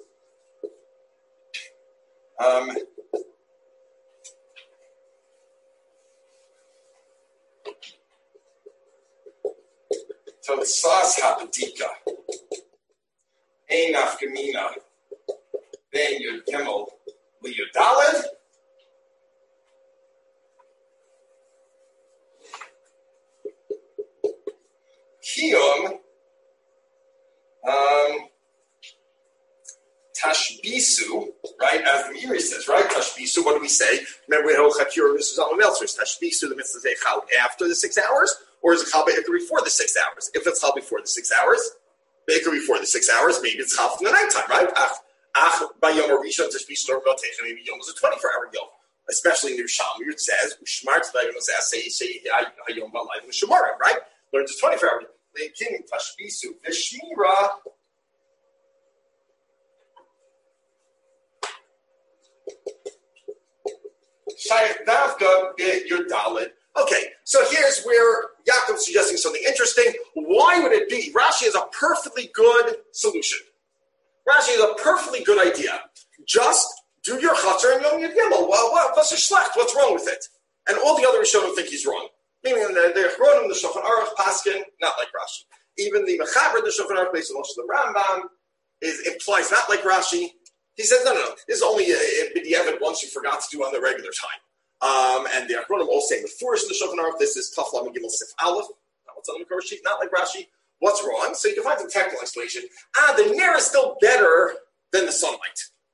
Um, Totsas Habadika, Ein Afgamina, Ben Yud Gimel, Liyudalid. Kiyum, um, Tashbisu, right? As the Meiri says, right? Tashbisu, what do we say? Remember, we had Chakir, this is all Meltzer's. Tashbisu, the mitzvah is after the six hours. Or is it chal be'ikr before the six hours? If it's chal before the six hours, be'ikr before the six hours, maybe it's chal from the nighttime, right? Ach, ach, by yom rishon tashbi shtor v'atech, maybe yom is a twenty-four hour yom. Especially in Yerushalmi, it says, u'shmar tzvayim noseh say say hayom b'alayim v'shemorim, right? Learns a twenty-four hour yom. Le'kim tashbisu v'shmira. Shayach davka be'yur daled. Okay, so here's where Yaakov's suggesting something interesting. Why would it be? Rashi has a perfectly good solution. Rashi has a perfectly good idea. Just do your chatzar and yom yud gimel. Well, well, what's a schlecht? What's wrong with it? And all the other Rishonim think he's wrong. Meaning the the Achronim, the Shulchan Aruch, Paskin, not like Rashi. Even the Mechaber, the Shulchan Aruch, based on the Rambam, is implies not like Rashi. He says, no, no, no. This is only a, a b'diavad once you forgot to do on the regular time. Um, and the Achronim all saying the first in the Shulchan Aruch, this is Taf Lamed Gimel Sif Aleph, not what's on the Mikor sheet, not like Rashi. What's wrong? So you can find some technical explanation. Ah, the Ner is still better than the sunlight.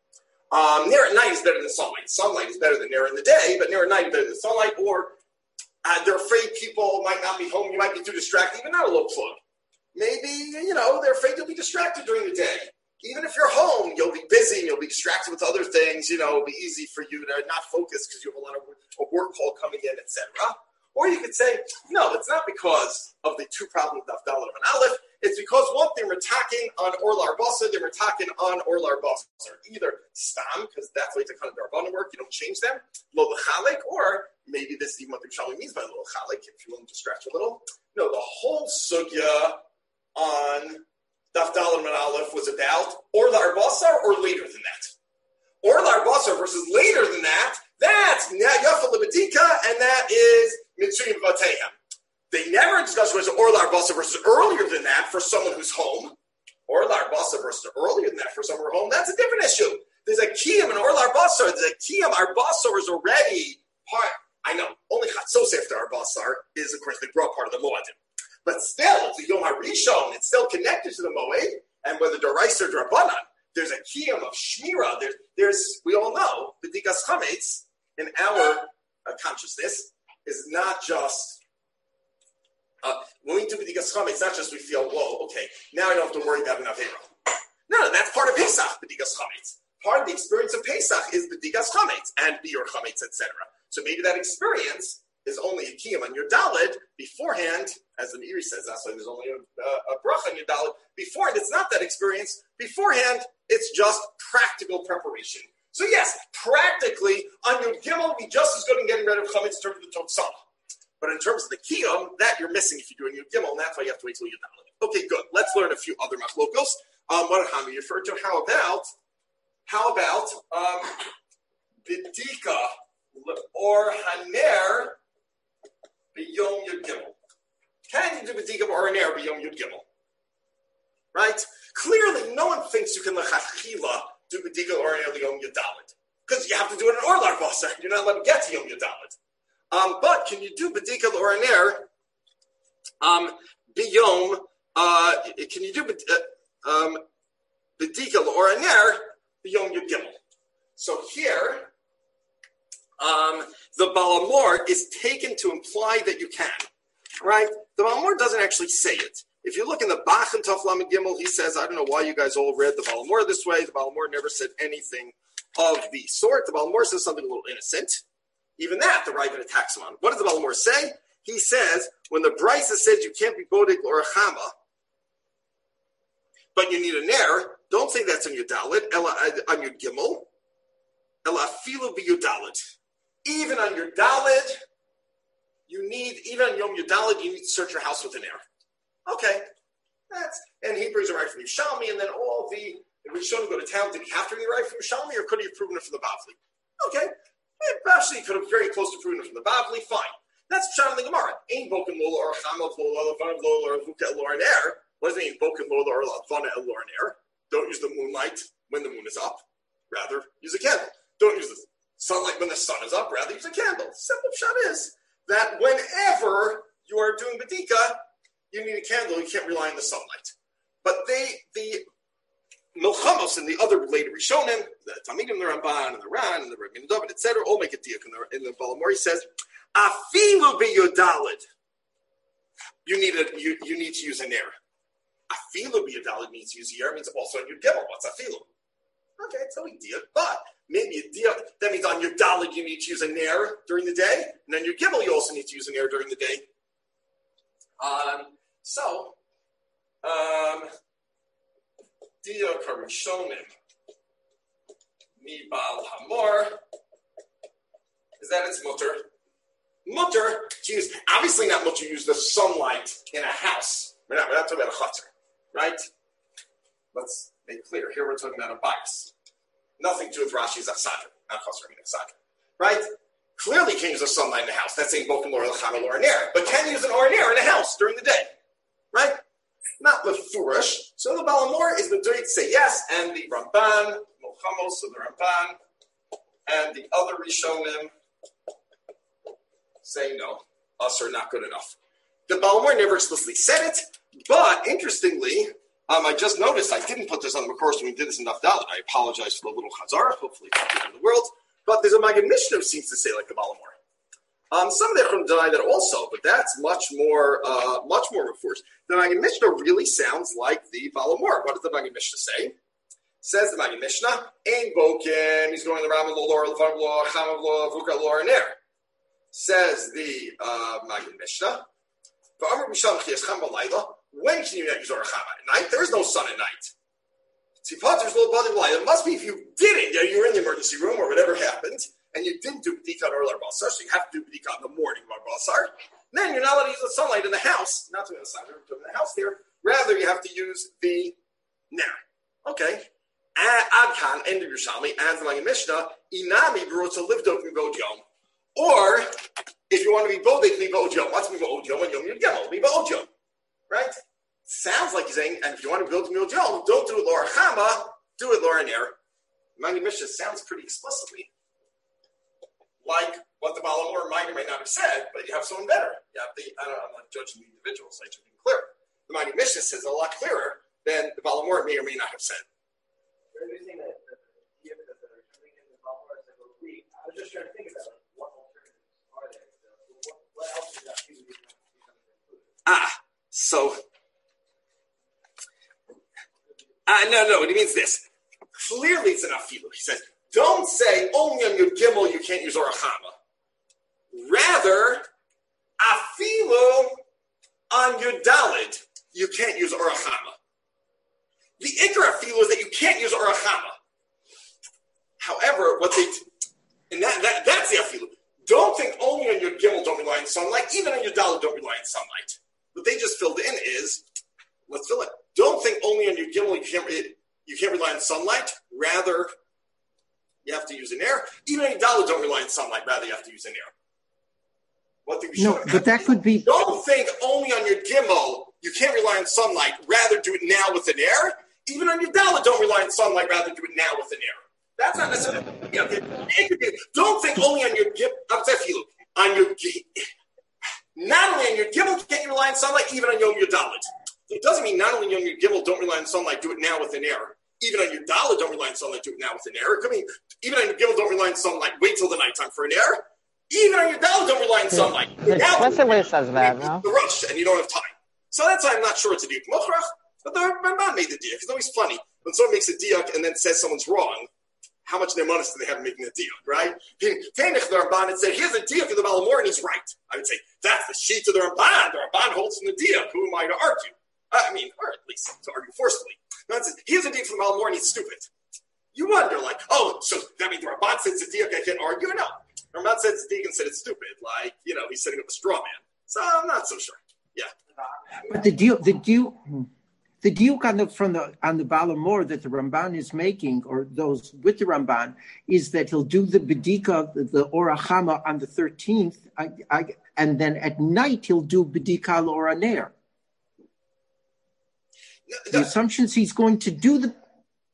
Um, near at night is better than sunlight. Sunlight is better than near in the day, but near at night is better than sunlight. Or uh, they're afraid people might not be home. You might be too distracted. Even not a low plug. Maybe, you know, they're afraid you'll be distracted during the day. Even if you're home, you'll be busy and you'll be distracted with other things. You know, it'll be easy for you to not focus because you have a lot of a work call coming in, et cetera. Or you could say, no, it's not because of the two problems of Dalet and Aleph. It's because one, they're attacking on Orlar Basa, they're attacking on Orlar Basa. Either Stam, because that's like the kind of Darabana work, you don't change them, Lo L'chalik, or maybe this is even what the Shalom means by Lo L'chalik, if you want to stretch a little. No, the whole sugya on Daf Dalet and Aleph was about Orlar Basa or later than that. Orlar Basa versus later than that, that's Yafa Libadika, and that is Mitzuyim Vatehem. They never discussed whether Orlar Basa versus earlier than that for someone who's home. Orlar Basa versus earlier than that for someone who's home. That's a different issue. There's a Kiyam and Orlar Basa. There's a Kiyam. Our Basar is already part. I know. Only Chatzos after our Basar is, of course, the broad part of the Moadim. But still, it's a Yom HaRishon. It's still connected to the Moed. And whether Dorais or Drabanan, there's a Kiyam of Shmira. There's, there's, we all know, the B'dikas Chametz in our uh, consciousness is not just. Uh, when we do B'dikas Chametz, it's not just we feel, whoa, okay, now I don't have to worry about an Avera. No, no, that's part of Pesach, B'dikas Chametz. Part of the experience of Pesach is B'dikas Chametz and Biur Chametz, et cetera. So maybe that experience is only a kiyum on your Dalet beforehand, as the Meiri says, that's why there's only a, a, a bracha on your Dalet. Beforehand, it's not that experience. Beforehand, it's just practical preparation. So yes, practically, on your Gimel, be just as good in getting rid of Chametz in terms of the Totzah. But in terms of the kiyum, that you're missing if you're doing your Gimel, and that's why you have to wait till you're Dalet. Okay, good. Let's learn a few other machlokos. Um, what did Hami refer to? How about, how about, um, B'dika or Haner B'yom Yud Gimel? Can you do B'dika or Haner B'yom Yud Gimel? Right? Clearly, no one thinks you can L'chachila do B'dika or Haner B'yom Yud Dalet. Because you have to do it in Orlar Basar. You're not allowed to get to Yom Yud Dalet. Um, but can you do B'dika or Haner um, B'yom, uh, can you do uh, um, B'dika or Haner B'yom Yud Gimel? So here, um, the Balamor is taken to imply that you can, right? The Balamor doesn't actually say it. If you look in the Bach and Tov Lamed Gimel, he says, I don't know why you guys all read the Balamor this way. The Balamor never said anything of the sort. The Balamor says something a little innocent. Even that, the Ravid attacks him on. What does the Balamor say? He says, when the Brisa says you can't be Bodig or a Chama, but you need a Ner, don't say that's on your Dalet, on your Gimel, Ela Filu B'Yud Dalet. Even on your Dalet, you need, even on Yom Yud Dalet, you need to search your house with an error. Okay. That's, and he brings it right from Yerushalmi, and then all the, if we showed him go to town, did he have to be right from Yerushalmi, or could he have proven it from the Bavli? Okay. Actually, he could have very close to proven it from the Bavli, fine. That's Pshat in the Gemara. Ain't Boken Lola or Chama Lola or Vuka Lor and Air. What does it mean, Boken Lola or Lavana and Lor and Air? Don't use the moonlight when the moon is up. Rather, use a candle. Don't use the sunlight when the sun is up. Rather, use a candle. Simple Pshat is that whenever you are doing B'dika, you need a candle. You can't rely on the sunlight. But they, the Milchamos and the other related Rishonim, the Talmidim, the Ramban, and the Ran, and the Rabbeinu David, et cetera, all make a diak. In the, the Balamor, he says, Afilu B'Yud Dalet. You need a, you, you need to use an error. Afilu B'Yud Dalet means use the error, means also on your Gimel. What's Afilu? Okay, it's no big deal. But maybe a deal, that means on your Dalet you need to use an error during the day, and on your Gimel you also need to use an error during the day. Um, so, um, Dia Karishonim Mi Baal Hamor is that it's mutter. Mutter to use, obviously not mutter to use the sunlight in a house. We're not, we're not talking about a chutzner, right? Let's make clear. Here we're talking about a bias. Nothing to do with Rashi's Asadr, not chutzner, I mean Asadr, right? Clearly can't use the sunlight in the house. That's saying Boken Lor Elchama Lor Ner. But can you use an Or Ner in a house during the day, right? Not Lefurish. So the Balamor is the Durit say yes, and the Ramban, Milchamos of the Ramban, and the other Rishonim say no. Us are not good enough. The Balamor never explicitly said it, but interestingly, Um, I just noticed I didn't put this on the course when we did this in Daf Dalet. I apologize for the little chazara. Hopefully, it's not the end of the world. But there's a Maggid Mishnah who seems to say like the Balamor. Um, some of the Chum deny that also, but that's much more, uh, much more enforced. The Maggid Mishnah really sounds like the Balamor. What does the Maggid Mishnah say? Says the Maggid Mishnah, Ein Boken, he's going around with the Lor, Levar Lo, Chamav Lo, Vuka Lo, and Ner. Says the uh, Maggid Mishnah, when can you not use Orach Chama? At night? There is no sun at night. It must be if you didn't, you know, you were in the emergency room or whatever happened, and you didn't do B'dika on Orlar Basar, so you have to do B'dika in the morning on Basar. Then you're not allowed to use the sunlight in the house, not doing the sunlight in the house here. Rather, you have to use the Ner. Okay. Adkan, end of Yerushalmi, adds the Maggid Mishnah, Inami brought to live dok mibod yom. Or, if you want to be bod, they can be bod yom. What's mibod yom? And yom yom yom. Be bod yom. Right? Sounds like he's saying, and if you want to build mibod yom, don't do it Lor Chama, do it Lor Ner. Maggid Mishnah sounds pretty explicitly like what the Balamor might or may not have said, but you have someone better. You have the, I don't know, I'm not judging the individuals, I should be clear. The Maggid Mishnah says a lot clearer than the Balamor may or may not have said.
Everything that the idea that they're coming in the Balamor is like a week. I was just trying to think about it. What alternatives are there? What, what else is that people be included?
Ah, so ah, no, no, he means this. Clearly it's an afilu. He says, don't say only on your gimel you can't use Orach Chama. Rather, afilu on your dalid you can't use Orach Chama. The ikra afilu is that you can't use Orach Chama. However, what they and that, that that's the afilu. Don't think only on your gimel don't rely on sunlight. Even on your dalid don't rely on sunlight. What they just filled in is, let's fill it. Don't think only on your gimel you can't you can't rely on sunlight. Rather, you have to use an air. Even on your dalid don't rely on sunlight. Rather, you have to use an air. What do we
No, but that could be.
Don't think only on your gimel you can't rely on sunlight. Rather, do it now with an air. Even on your dalid, don't rely on sunlight. Rather, do it now with an air. That's not necessarily. You know, don't think only on your gimel. On your not only on your gimel can't you rely on sunlight. Even on your dalid. It doesn't mean not only on your gimel don't rely on sunlight. Do it now with an air. Even on your dalid, don't rely on sunlight. Do it now with an air. It could mean even on your gimel, don't rely on sunlight. Wait till the nighttime for an air. Even on your dalid, don't rely on sunlight.
It explicitly says that, no?
The rush, and you don't have time. So that's why I'm not sure it's a diuk mochrach. But the Ramban made the diuk. It's always funny when someone makes a diuk and then says someone's wrong. How much nemanis do they have in making a diuk, right? Tanich the Ramban and said, here's a diuk of the Balamor, and he's right. I would say that's the sheet of the Ramban. The Ramban holds from the diuk. Who am I to argue? I mean, or at least to argue forcefully. Here's a diuk from the Balamor, and he's stupid. You wonder, like, oh, so that means the Ramban said it's a diuk, I can't argue? No. The Ramban said it's a diuk and said it's stupid. Like, you know, he's setting up a straw man. So I'm not so sure. Yeah.
But the diuk, the diuk, the diuk on the from the on the Balamor that the Ramban is making, or those with the Ramban, is that he'll do the bedika, the, the Orach Chama on the thirteenth, I, I, and then at night he'll do bedika l'or ner. The assumption is he's going to do the.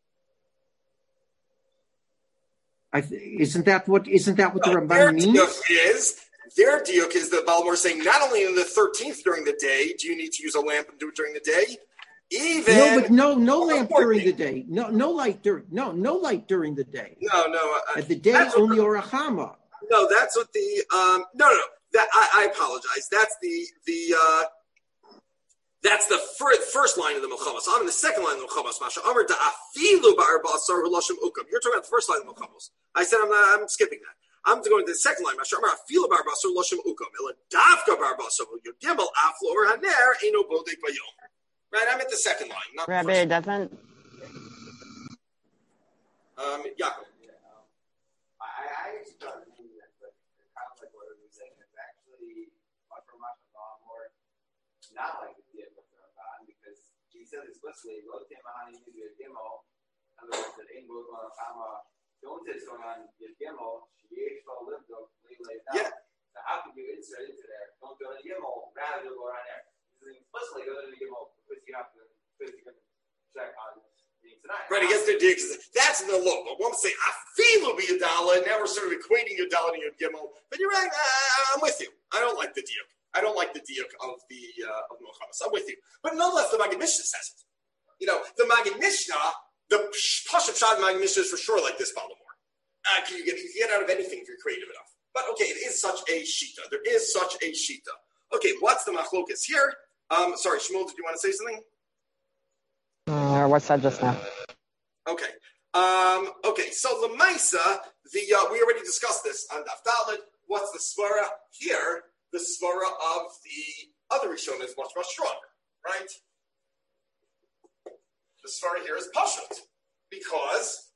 I, isn't that what? Isn't that what no, the Ramban means?
Diuk is their diuk is the Balamor saying not only on the thirteenth during the day do you need to use a lamp and do it during the day, even
no, but no, no lamp during the day, no, no light during, no, no light during the day.
No, no, uh,
at the day only Orach Chama.
No, that's what the um, no, no, no. That I, I apologize. That's the the. Uh, That's the first, first line of the Milchamos. I'm in the second line of the Milchamos. Masha Amar da'afilu ba'ar ba'asar hulashim ukam. You're talking about the first line of the Milchamos. I said I'm not, I'm skipping that. I'm going to the second line. Masha Amar afilu ba'ar ba'asar hulashim ukam. Ela davka ba'ar ba'asar hul yogimel aflo or haner eino bodek bayom. Right, I'm at the second line. Not
Rabbi,
the first
doesn't.
Um, Yaakov.
Yeah, um, I, I actually thought it was kind of like what he was saying. It's actually much more, much more not like. He says explicitly, don't say it's going on your gimel,
yeah.
So how can you insert into there? Don't go to the gimel, rather go on there. Explicitly go to the gimel because you have to, because you can check on tonight.
Right, against their dick. That's in the law. But one would say, afilu be a dollar, and now we're sort of equating your dollar to your gimel. But you're right, uh, I'm with you. I don't like the diuk. I don't like the diuk of the uh, of Milchamos. I'm with you. But nonetheless, the Maggid Mishnah says it. you know, the Maggid Mishnah, the Pashup Shad Maggid Mishnah is for sure like this Balamor. Uh, can you, get, you can get out of anything if you're creative enough. But okay, it is such a shita. There is such a shita. Okay, what's the machlokas here? Um, sorry, Shmuel, did you want to say something?
Uh, what's that just now?
Okay. Um, okay, so Lamaisa, the uh, we already discussed this on Daf Dalet. What's the svara here? The svara of the other Rishon is much, much stronger, right? The svara here is Pashut, because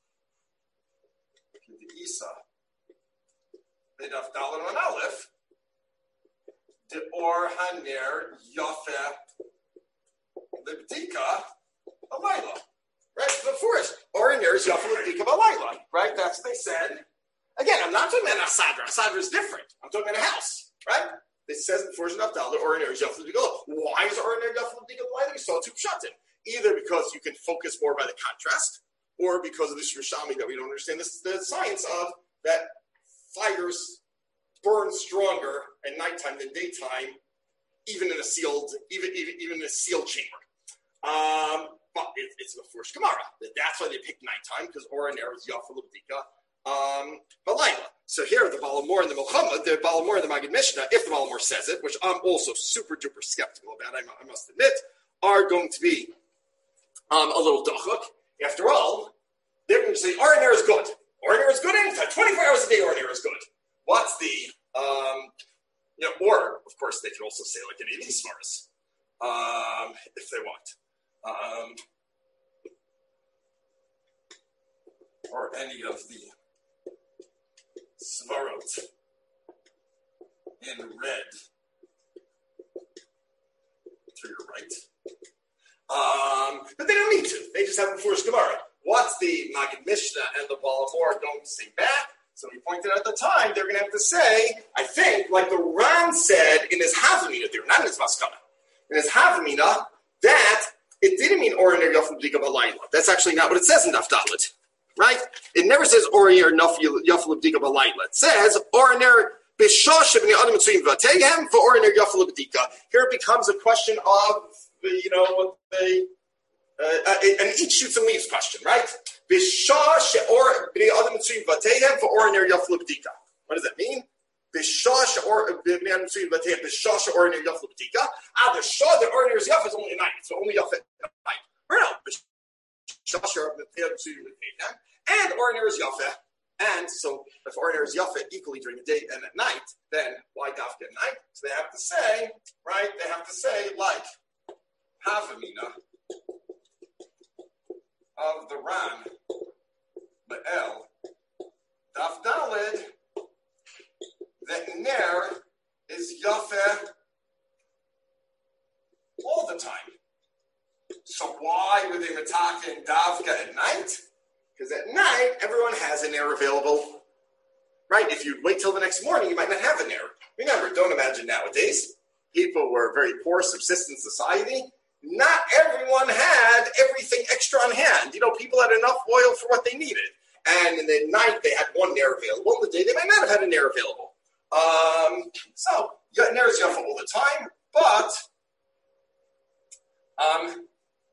the Isa, the Daf Dalet on Aleph, the Or Haner Yafeh Libdika Alayla. Right? The forest. Or in there is Yafeh Libdika Alayla. Right? That's what they said. Again, I'm not talking about a Sadra. A Sadra is different. I'm talking about a house. Right? It says in the forest of Daf or in there is Yafeh Libdika Alayla. Why is Or in there Yafeh Libdika Alayla? We saw two pshatim. Either because you can focus more by the contrast, or because of this Rishami that we don't understand this, the science of that fires burn stronger at nighttime than daytime, even in a sealed, even even, even in a sealed chamber. Um, but it, it's a Mefurish Gemara. That's why they picked nighttime, because Or Ner is Yafeh Libdika um Balayla. So here the Balamor and the Milchama, the Balamor and the Maggid Mishnah, if the Balamor says it, which I'm also super duper skeptical about, I, I must admit, are going to be um, a little dachuk. After all, they're going to say Or Ner is good. Or Ner is good anytime. twenty-four hours a day, Or Ner is good. What's the, um, you know, or, of course, they could also say like any of these svaras, um, if they want. Um, or any of the svarot in red to your right. Um, but they don't need to. They just have a Mefurish Gemara. What's the Maggid Mishnah and the Balamor going to say back? So we pointed out at the time, they're going to have to say, I think, like the Ran said in his Havamina there, not in his Maskana. In his Havamina, that it didn't mean Or Ner Yafeh Libdika Balayla. That's actually not what it says in Daf Dalet, right? It never says Or Ner Yafeh Libdika Balayla. It says Or Ner B'shah Shebnei Adam Mitzuyim V'Ateihem V'Or Ner Yafeh Libdika. Here it becomes a question of, you know, what they, uh, an eat, shoots, and leaves question, right? What does that mean? Ah, the shah that Or Ner is Yafeh is only a night, so only Yafeh at night. Or no, and Or Ner is Yafeh, and so if Or Ner is Yafeh equally during the day and at night, then why Dafka at night? So they have to say, right? They have to say like Havamina of the Ran, Ba'el, Daf Daled, that Ner is Yafeh all the time. So why were they metaking Davka at night? Because at night, everyone has an Ner available. Right? If you wait till the next morning, you might not have a Ner. Remember, don't imagine nowadays. People were a very poor subsistence society. Not everyone had everything extra on hand. You know, people had enough oil for what they needed. And in the night, they had one Ner available. In the day, they might not have had a Ner available. Um, so, Ner is Yafeh all the time, but um,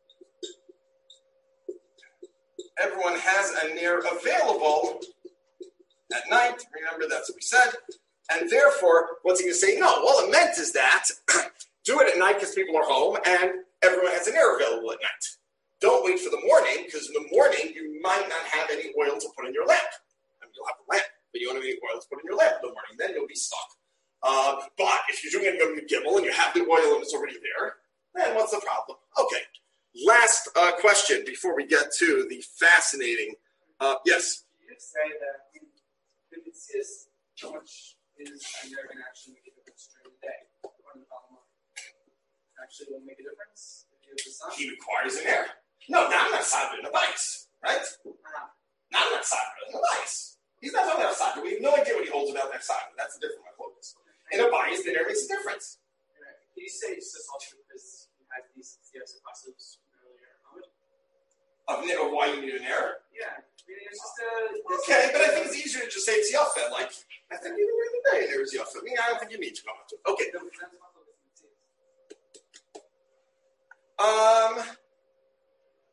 everyone has a Ner available at night. Remember, that's what we said. And therefore, what's he going to say? No, all it meant is that do it at night because people are home and everyone has an Ner available at night. Don't wait for the morning, because in the morning you might not have any oil to put in your lamp. I mean, you'll have a lamp, but you don't have any oil to put in your lamp in the morning. Then you'll be stuck. Um, but if you're doing it on your Gimel and you have the oil and it's already there, then what's the problem? Okay. Last uh, question before we get to the fascinating. Uh, yes?
You say that if it says how much is a Ner going to actually make a difference during the day, according to the Talmud, actually will make a difference?
He requires an Ner. No, now I'm not Sadra in a bias, right?
Uh-huh.
Now I'm not Sadra in a bias. He's not talking about Sadra. We have no idea what he holds about that Sadra. That's a different focus. In a bias, the Ner makes a difference.
Right. Can you say it's just also because you had these yes passages earlier?
Of, of why you need an Ner?
Yeah. I mean, it's just a, it's
okay, but I think it's easier to just say it's Yafeh. Like, I think even during the day there is Yafeh. I mean, I don't think you need to go into it. Okay. Um,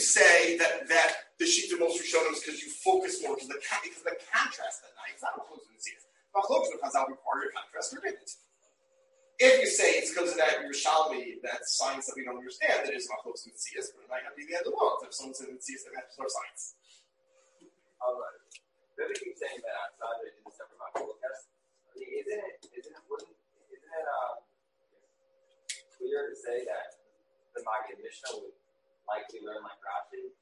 say that, that the sheet of most Rishonim is because you focus more because of the, because of the contrast that night. It's not Machlokes Metzias. Machlokes Chazal require contrast or didn't. If you say it's because of that Yerushalmi, that science that we don't understand, that is Machlokes Metzias, but it might not be the end of the world if someone says Metzias that matches our science.
All right. They keep saying that outside of it is a separate Machlokes. I mean, isn't it, isn't it, wouldn't, isn't it uh, clear to say that the Maggid Mishnah would likely learn like Rashi?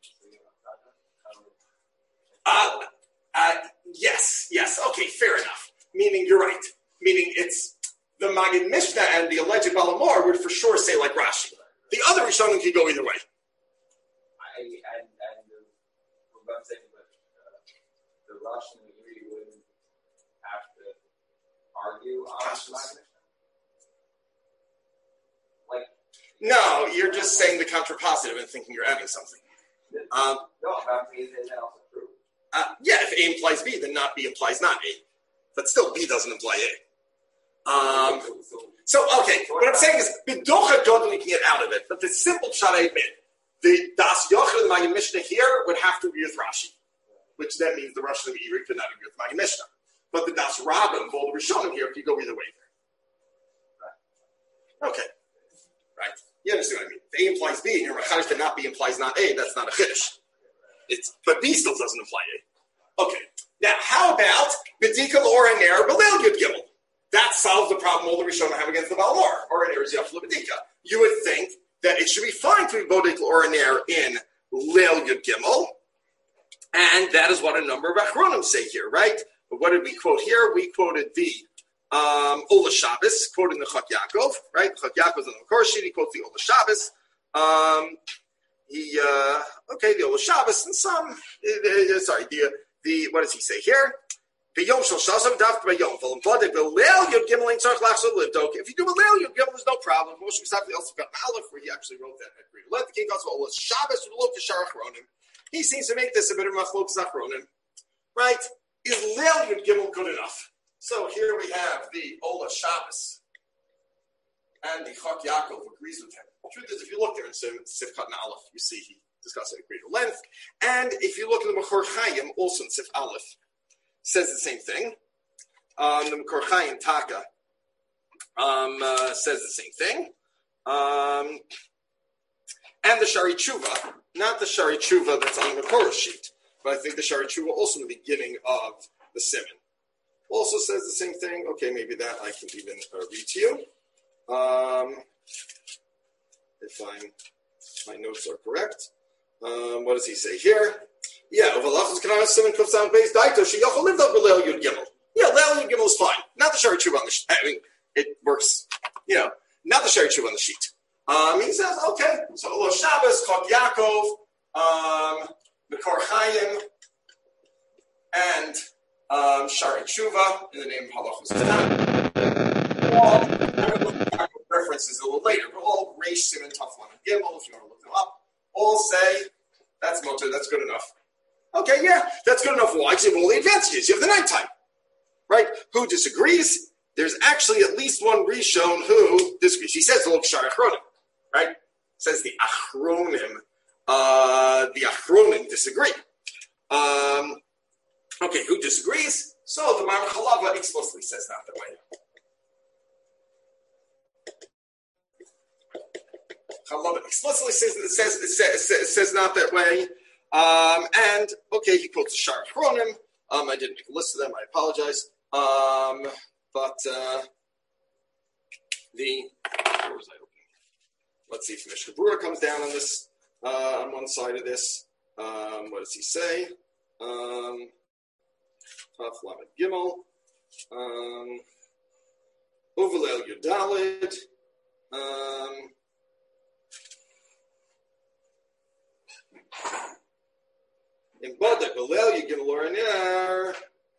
Uh, uh, yes, yes, okay, fair enough. Meaning, you're right. Meaning, it's the Maggid Mishnah and the alleged Balamor would for sure say like Rashi. The other Rishonim could go either way.
I and and the, what I'm saying, but uh, the Russian really wouldn't have to argue on the Maggid Mishnah. Like,
no, you're just saying the contrapositive and thinking you're adding something. Um,
no, but I'm saying is that also true?
Uh, yeah, if A implies B, then not B implies not A. But still, B doesn't imply A. Um, so, okay, what I'm saying is, B'docha Godel you can get out of it, but the simple shot I admit, the Das Yochel and the Maggid Mishnah here would have to agree with Rashi, which then means the Russian of Erik could not agree with Maggid Mishnah. But the Das Rabbim, all the Rishonim here, could go either way there. Okay. Right? You understand what I mean? If A implies B, and your Machadish that not B implies not A, that's not a Chiddush. It's, but B still doesn't imply A. Okay. Now, how about B'dikal or Aner B'leil Yud Gimel? That solves the problem all the Rishonim have against the Baal or Aner is Yafla B'dika. You would think that it should be fine to be Bodikal or Aner in Leil Yud Gimel, and that is what a number of Achronim say here, right? But what did we quote here? We quoted the um, Ola Shabbos, quoting the Chak Yaakov, right? Chak Yaakov is on the Makor sheet. He quotes the Ola Shabbos. Um, He uh, okay, the Ola Shabbos and some. Uh, uh, sorry, the the what does he say here? If you do a Leil Yud Gimel, there's no problem. Moshe Mizrahi also got an Aleph where he actually wrote that. Let the king also Ola Shabbos would look to Shar Achronim. He seems to make this a bit of Machlokes Achronim, right? Is Leil Yud Gimel good enough? So here we have the Ola Shabbos, and the Chak Yaakov agrees with him. The truth is, if you look there in Sifkat and Aleph, you see he discusses it at greater length. And if you look at the Makor Chaim, also in Sif Aleph, says the same thing. Um, the Makor Chaim Taka um, uh, says the same thing. Um, and the Shari Tshuva, not the Shari Tshuva that's on the Makor sheet, but I think the Shari Tshuva also in the beginning of the Siman also says the same thing. Okay, maybe that I can even uh, read to you. Um, if I'm, my notes are correct. Um, what does he say here? Yeah, Ovalachos Kanana Simon comes down base Daito. She Yochel lived up with Leil Yud Gimel. Yeah, Leil Yud Gimel is fine. Not the Shari Tshuva on the sheet. I mean, it works, you know, not the Shari Tshuva on the sheet. Um, he says, okay, so Ola Shabbos, Chak Yaakov, um, Makor Chaim, and um, Shari Tshuva in the name of Halachos Kanana. All references a little later, but all Reish Simon Taflan and Gimel, if you want to look them up, all say that's motor, that's good enough. Okay, yeah, that's good enough. Why? Because you have all the advantages. You have the nighttime, right? Who disagrees? There's actually at least one Rishon who disagrees. He says the look Shar Achronim, right? Says the Achronim, uh, the Achronim disagree. Um, okay, who disagrees? So the Mar Chalava explicitly says not that way. Chalava explicitly says it says it says, it says not that way. Um, and okay, he quotes Shar Achronim. Um, I didn't make a list of them. I apologize. Um, but uh, the where was I looking? Let's see if Mishnah Berurah comes down on this uh, on one side of this. Um, what does he say? Um, Taf Lamed Gimel. Um, Uvalel Yudalid. Um, In Badak, Balel, you get a Loranier.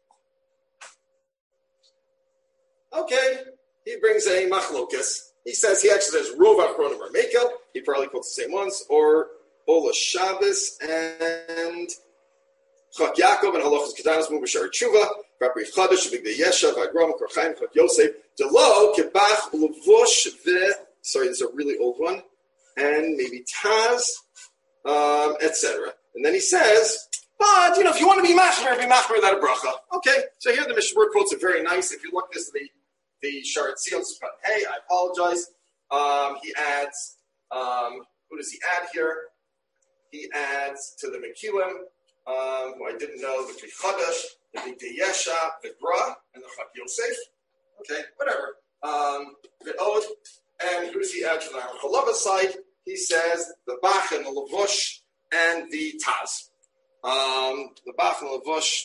Okay, he brings a machlokas. He says, he actually says, Rov Achronim or Mekel. He probably quotes the same ones. Or Ola Shabbos and Chak Yaakov and Halachos Kedanos Mubashar Tshuva. Rapri Chadash, Big the Yeshav, Agrom, Korchaim, Chak Yosef. Delo, Kebach, Levush, Ve. Sorry, this is a really old one. And maybe Taz. um, et cetera. And then he says, but, you know, if you want to be machmer, be machmer without a bracha. Okay, so here the Mishnah quotes it very nice. If you look at this, the, the Sharet Sion, hey, I apologize. Um, he adds, um, who does he add here? He adds to the Mekilim, um, who I didn't know, the Chadash, the Yesha, the Gra, and the Chak Yosef. Okay, whatever. Um, the Od, and who does he add to the Chalava side? He says the Bach and the Lavush and the Taz. Um, the Bach and the Lavush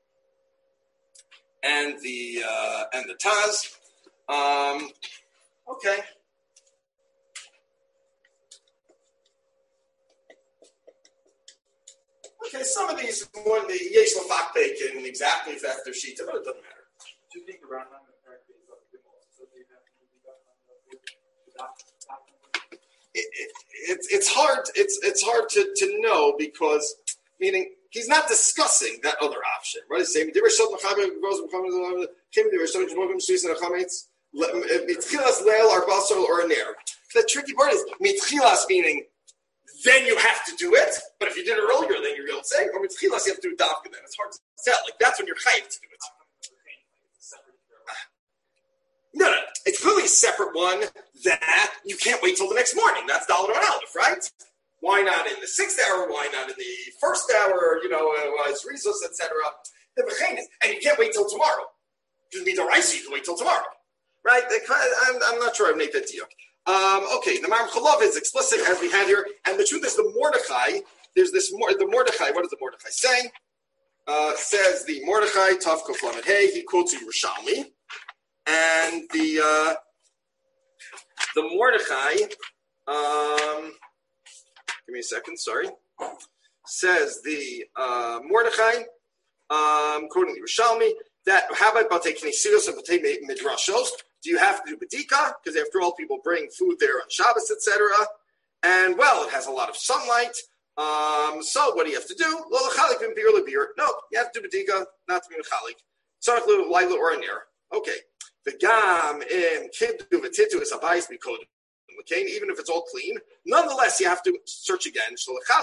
and the uh, and the Taz. Um, okay. Okay, some of these more in the Yesh Lafak bacon exactly if that's their sheet, but it doesn't matter.
Do you think the Rambam apparently is like the most, so they have to be
it, it, it's it's hard it's it's hard to, to know because meaning he's not discussing that other option, right? He's saying the tricky part is mitchilas meaning then you have to do it, but if you did it earlier, then you're saying, or mitchilas you have to do it dafka then. It's hard to tell. Like that's when you're chayiv to do it. No, no, it's clearly a separate one that you can't wait till the next morning. That's Dalet on Aleph, right? Why not in the sixth hour? Why not in the first hour? You know, uh, as Rizos, et cetera. And you can't wait till tomorrow. Because means alright, you can wait till tomorrow, right? I'm, I'm not sure I make that deal. Um, okay, the Maram Chalav is explicit as we had here, and the truth is the Mordechai. There's this the Mordechai. What does the Mordechai say? Uh, says the Mordechai Tav Kof Lamed Hey. He quotes Yerushalmi. And the uh, the Mordechai, um, give me a second, sorry, says the uh, Mordechai, um, quoting the Yerushalmi, that how about Batei Knesios and Batei Midrashos? Do you have to do Badika? Because after all, people bring food there on Shabbos, et cetera. And well, it has a lot of sunlight. Um, so what do you have to do? No, you have to do Badika, not to be Mechalik. Tzarech Laila or Anir. Okay. The gam in kiddu v'titu is abayis mikodem. Even if it's all clean, nonetheless you have to search again.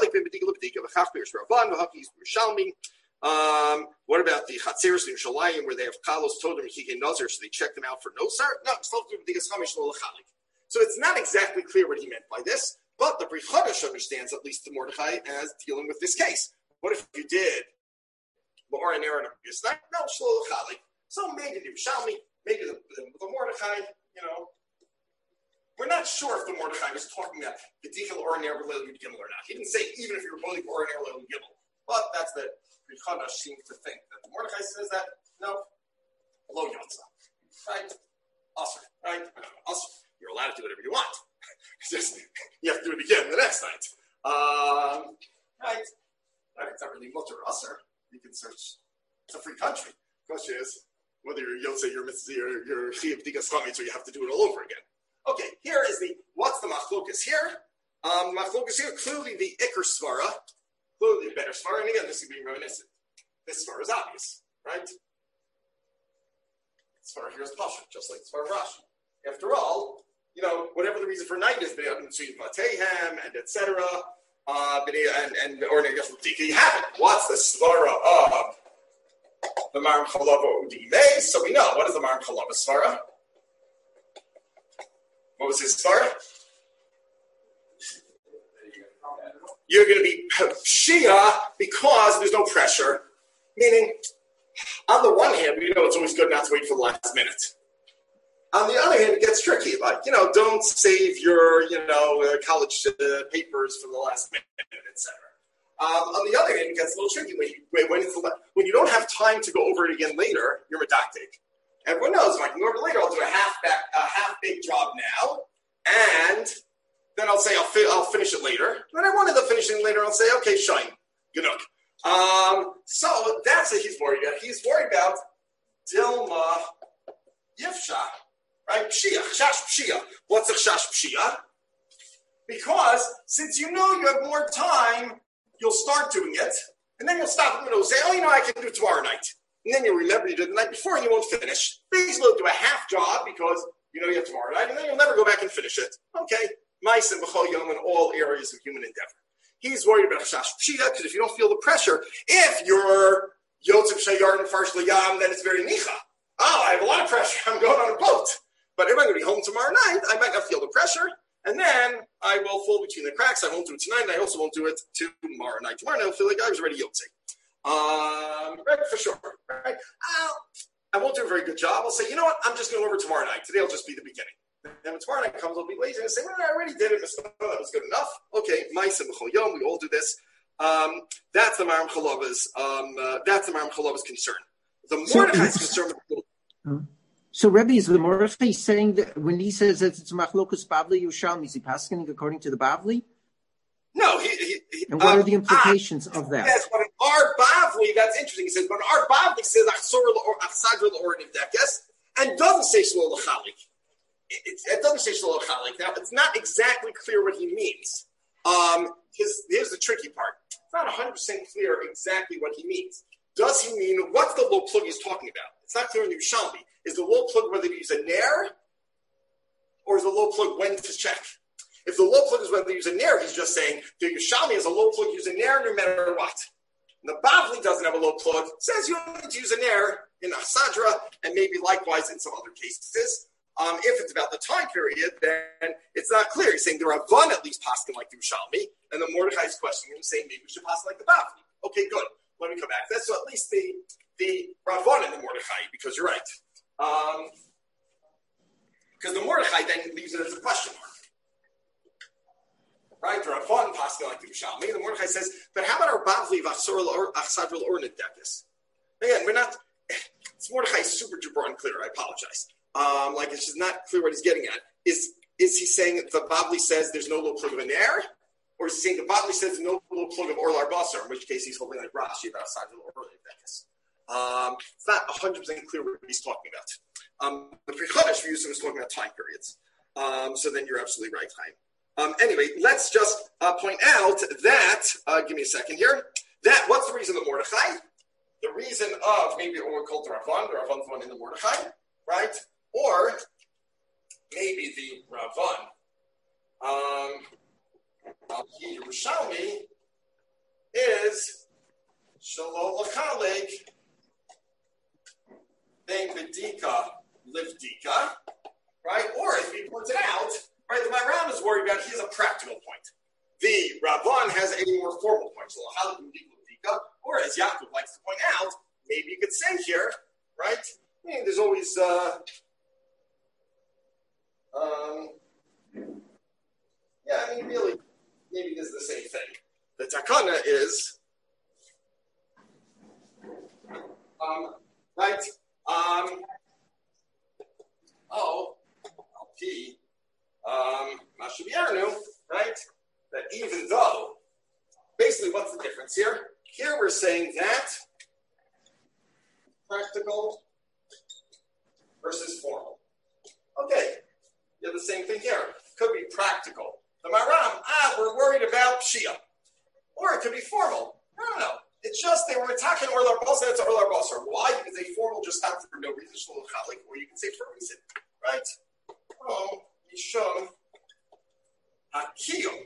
Um, what about the chatzeres in Shalayim where they have kalos todim and nazir, so they check them out for nosar? No, so it's not exactly clear what he meant by this, but the Brit Chadash understands at least the Mordechai as dealing with this case. What if you did La'or and Aaron night? No, shlo l'chalik. So maybe the Yerushalmi. Maybe the, the, the Mordechai, you know, we're not sure if the Mordechai was talking about Gedikal or Ner related to Gimel or not. He didn't say even if you're both or Ner related to Gimel. But that's that Brit Chadash seems to think that the Mordechai says that, no, lo yotza. Right? Awesome. Right? Awesome. You're allowed to do whatever you want. It's just, you have to do it again the next night. Um, right? Right? It's not really mutter or usher. You can search. It's a free country. The question is, whether you're Yotze, you're you're you're Chiyav Digas Chamit, so you have to do it all over again. Okay, here is the what's the machlokas here? Um, machlokas here clearly the Iker Svara, clearly the better Svara, and again this is being reminiscent. This Svara is obvious, right? Svara here is Pasha, just like Svara Rashi. After all, you know whatever the reason for night is, B'nei Tzuyim Vateihem and et cetera. Uh, and and or you have it. What's the Svara of the Maram Chalava Udimei? So we know. What is the Maram Chalava Svara? What was his Svara? You're going to be Shia because there's no pressure. Meaning, on the one hand, we know it's always good not to wait for the last minute. On the other hand, it gets tricky. Like, you know, don't save your, you know, uh, college uh, papers for the last minute, et cetera. Um, on the other hand, it gets a little tricky when you when, it's, when you don't have time to go over it again later. You're medactic. Everyone knows if I can go over it later, I'll do a half back, a half big job now, and then I'll say I'll fi- I'll finish it later. When I wanted to finish it later, I'll say okay, shine, good luck. Um, so that's what he's worried about. He's worried about Dilma Yifsha, right? Pshia, shash pshia. What's a shash pshia? Because since you know you have more time, you'll start doing it, and then you'll stop in the middle and say, oh, you know, I can do it tomorrow night. And then you'll remember you did the night before and you won't finish. Basically, you'll do a half job because you know you have tomorrow night, and then you'll never go back and finish it. Okay. Mice and b'chol yom in all areas of human endeavor. He's worried about Chash Pshia because if you don't feel the pressure, if you're Yotzef Shayar and Farsh Liyam, then it's very nicha. Oh, I have a lot of pressure. I'm going on a boat. But if I'm going to be home tomorrow night, I might not feel the pressure. And then I will fall between the cracks. I won't do it tonight, and I also won't do it tomorrow night. Tomorrow night, I'll feel like I was already Yotzei. Um, right, for sure. Right? I'll, I won't do a very good job. I'll say, you know what? I'm just going over tomorrow night. Today will just be the beginning. And when tomorrow night comes, I'll be lazy and say, well, I already did it. That was good enough. Okay, Ma'aseh B'chol Yom. We all do this. Um, that's the Maram Chalova's. Um, uh, that's the Maram Chalova's concern. The Mordechai's so, concern. With
so, Rebbe, is the Mordechai saying that when he says that it's Machlokas Bavli Yerushalmi, is he passing according to the Bavli?
No, he. he, he
and what
um,
are the implications ah, of that?
Yes, but in our Bavli, that's interesting. He says, but our Bavli says Achsor or Achsadra or Nivdekes, and doesn't say Shlo L'chalik. It, it doesn't say Shlo L'chalik. Now, it's not exactly clear what he means. Um, his, here's the tricky part. It's not one hundred percent clear exactly what he means. Does he mean, what's the low plug he's talking about? It's not clear in Yerushalmi. Is the low plug whether you use a nair, or is the low plug when to check? If the low plug is whether you use a nair, he's just saying the Yerushalmi has a low plug, use a nair no matter what. And the Bavli doesn't have a low plug, says you only need to use a nair in Achsadra, and maybe likewise in some other cases. Um, if it's about the time period, then it's not clear. He's saying the Ravan at least passing like the Yerushalmi, and the Mordechai is questioning him, saying maybe we should pass like the Bavli. Okay, good. Let me come back. That's so at least the the Ravan and the Mordechai, because you're right. Um, because the Mordechai then leaves it as a question mark. Right? The Ravan passing like the Yerushalmi. The Mordechai says, but how about our Bavli of Achsadril or Nidekis? Again, we're not. It's Mordechai super duper unclear. I apologize. Um, like it's just not clear what he's getting at. Is is he saying that the Bavli says there's no low plug of an air? Or is he saying the Bavli says no little plug of Orlar Basar, in which case he's holding like Rashi about Sadr or Nidekis. Um, it's not one hundred percent clear what he's talking about. Um, the Pre-Chodesh view is talking about time periods. Um, so then you're absolutely right, Chaim. Um, anyway, let's just uh, point out that, uh, give me a second here, that what's the reason of Mordechai? The reason of maybe what we call the Ravan, the Ravan's one in the Mordechai, right? Or maybe the Ravan, um, Yerushalmi is Shalom L'chalik Ben B'dika Livdika, right? Or as we pointed out, right, the Maram is worried about, he has a practical point. The Ravan has a more formal point. So L'chalik Ben B'dika, or as Yaakov likes to point out, maybe you could say here, right? I mean, there's always, uh, um, yeah, I mean, really, maybe it is the same thing. The takana is, um, right, um, oh, P, um, Mashabiarnu, right, that even though, basically what's the difference here? Here we're saying that practical versus formal. Okay, you have the same thing here. Could be practical. The Maram, ah, we're worried about Shia. Or it could be formal. I don't know. It's just they were attacking Orlar Basar, it's Orlar Basar. Why? You can say formal just stopped for no reason, or you can say for a reason. Right? Oh, Yishon Hakiyum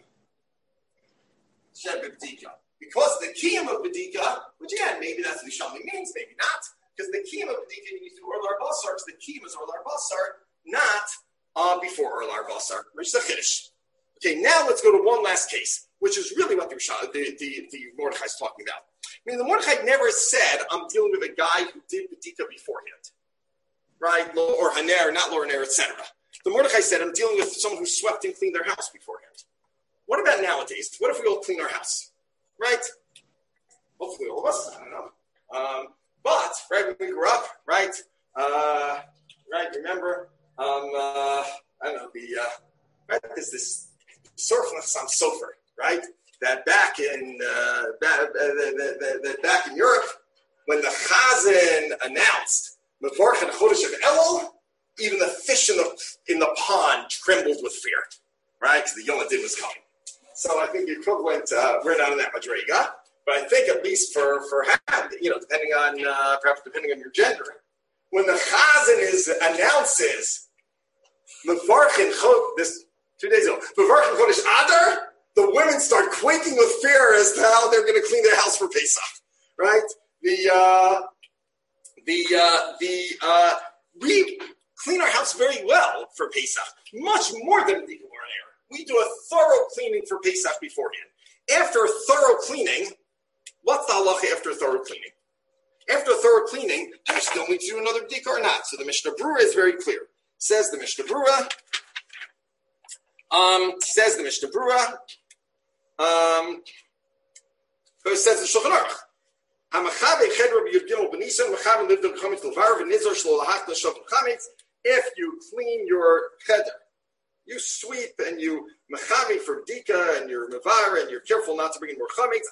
Shebedika. Because the Kiyum of Bedika, which again, maybe that's what Yishon means, maybe not. Because the Kiyum of Bedika you use to Orlar Basar, because the Kiyum is Orlar Basar, not uh, before Orlar Basar, which is a Chiddush. Okay, now let's go to one last case, which is really what the the, the, the Mordechai is talking about. I mean, the Mordechai never said, I'm dealing with a guy who did Bedika beforehand, right? Or Haner, not Lo Haner, et cetera. The Mordechai said, I'm dealing with someone who swept and cleaned their house beforehand. What about nowadays? What if we all clean our house, right? Hopefully all of us, I don't know. Um, but, right, when we grew up, right, uh, right, remember, um, uh, I don't know, the, uh, right, there's this surfness on Sofer, right? That back in uh, back, uh, the, the, the, back in Europe, when the Chazan announced Mevorach and Chodesh of Elul, even the fish in the in the pond trembled with fear, right? Because the Yom Adin was coming. So I think the equivalent, uh, we're not in that madrega, but I think at least for for you know, depending on uh, perhaps depending on your gender, when the Chazan is announces Mevorach and Chodesh this. Two days ago, the women start quaking with fear as to how they're going to clean their house for Pesach, right? The uh, the uh, the uh, we clean our house very well for Pesach, much more than B'dika B'Or. We do a thorough cleaning for Pesach beforehand. After a thorough cleaning, what's the halacha after a thorough cleaning? After a thorough cleaning, do you still need to do another B'dika or not? So the Mishnah Berurah is very clear. Says the Mishnah Berurah. Um, says the Mishnah Berurah. Um, it says the Shulchan Aruch. If you clean your cheder, you sweep and you mechavi for b'dika and you're mevar and you're careful not to bring in more chametz.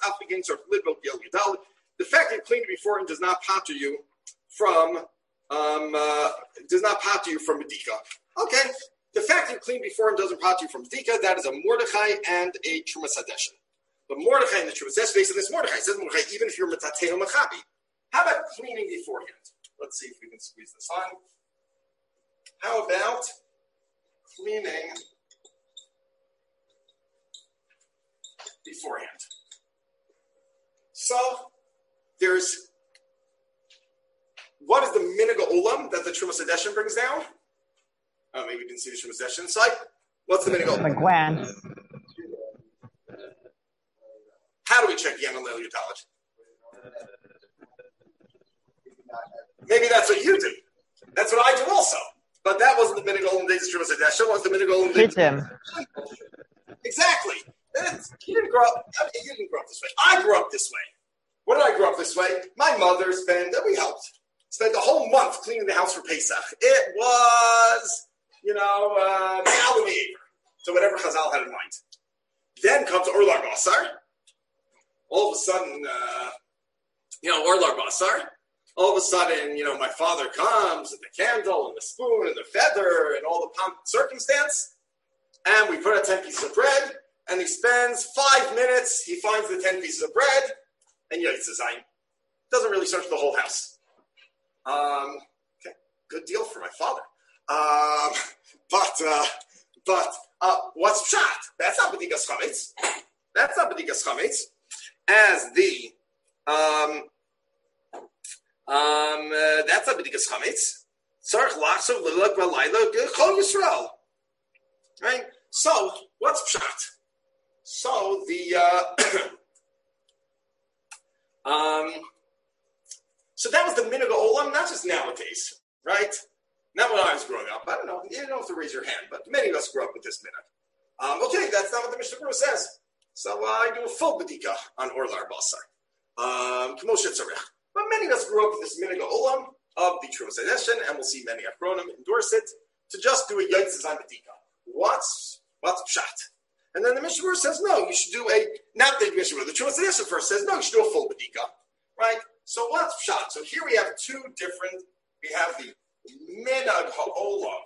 The fact that you cleaned it before and does not pater you from um, uh, does not pater you from b'dika. Okay, the fact that you cleaned before and doesn't pater you from b'dika, that is a Mordechai and a Trumas Hadeshin. But Mordechai and the Trumas Hadeshin, based on this Mordechai, says Mordechai, even if you're metateo mechavi, how about cleaning beforehand? Let's see if we can squeeze this on. How about cleaning beforehand? So there's what is the minhag olam that the Trumas Hadeshin brings down? Oh, maybe you didn't see the Trumas Hadeshin side. What's the minhag olam?
The Gwen.
How do we check Yen on Leil Yudalit? Maybe that's what you do. That's what I do also. But that wasn't the minhag olam days of Trumas Hadeshin. It was the minhag olam days.
Hit him.
Exactly. You didn't grow up. I mean, you didn't grow up this way. I grew up this way. When did I grow up this way? My mother spent, we helped, spent a whole month cleaning the house for Pesach. It was, you know, uh, so whatever Chazal had in mind. Then comes Orlar Basar. All of a sudden, uh, you know, Orlar Basar. All of a sudden, you know, my father comes with the candle and the spoon and the feather and all the pomp and circumstance. And we put out ten pieces of bread. And he spends five minutes. He finds the ten pieces of bread. And Yitzhak doesn't really search the whole house. Um, okay, good deal for my father. Um, but uh, but uh, what's pshat? That's not b'dikas chametz. That's not b'dikas chametz. As the um um uh, that's not b'dikas chametz. Tzarich lachshav l'ilak v'layla chol Yisrael. Right. So what's pshat? So the. Uh, Um, so that was the minhag olam, not just nowadays, right? Not when I was growing up. I don't know. You don't have to raise your hand, but many of us grew up with this minhag. Um, okay, that's not what the Mishnah Berurah says. So uh, I do a full b'dika on Orlar Basar. Um, but many of us grew up with this minhag olam of the Trumas Hadeshin, and we'll see many Achronim endorse it to just do a Yitzhak on b'dika. What's what's pshat? And then the Mishnah Berurah says, no, you should do a, not the Mishnah Berurah, the Trumas Hadeshin first says, no, you should do a full b'dika, right? So what's pshat? So here we have two different, we have the minhag ha'olam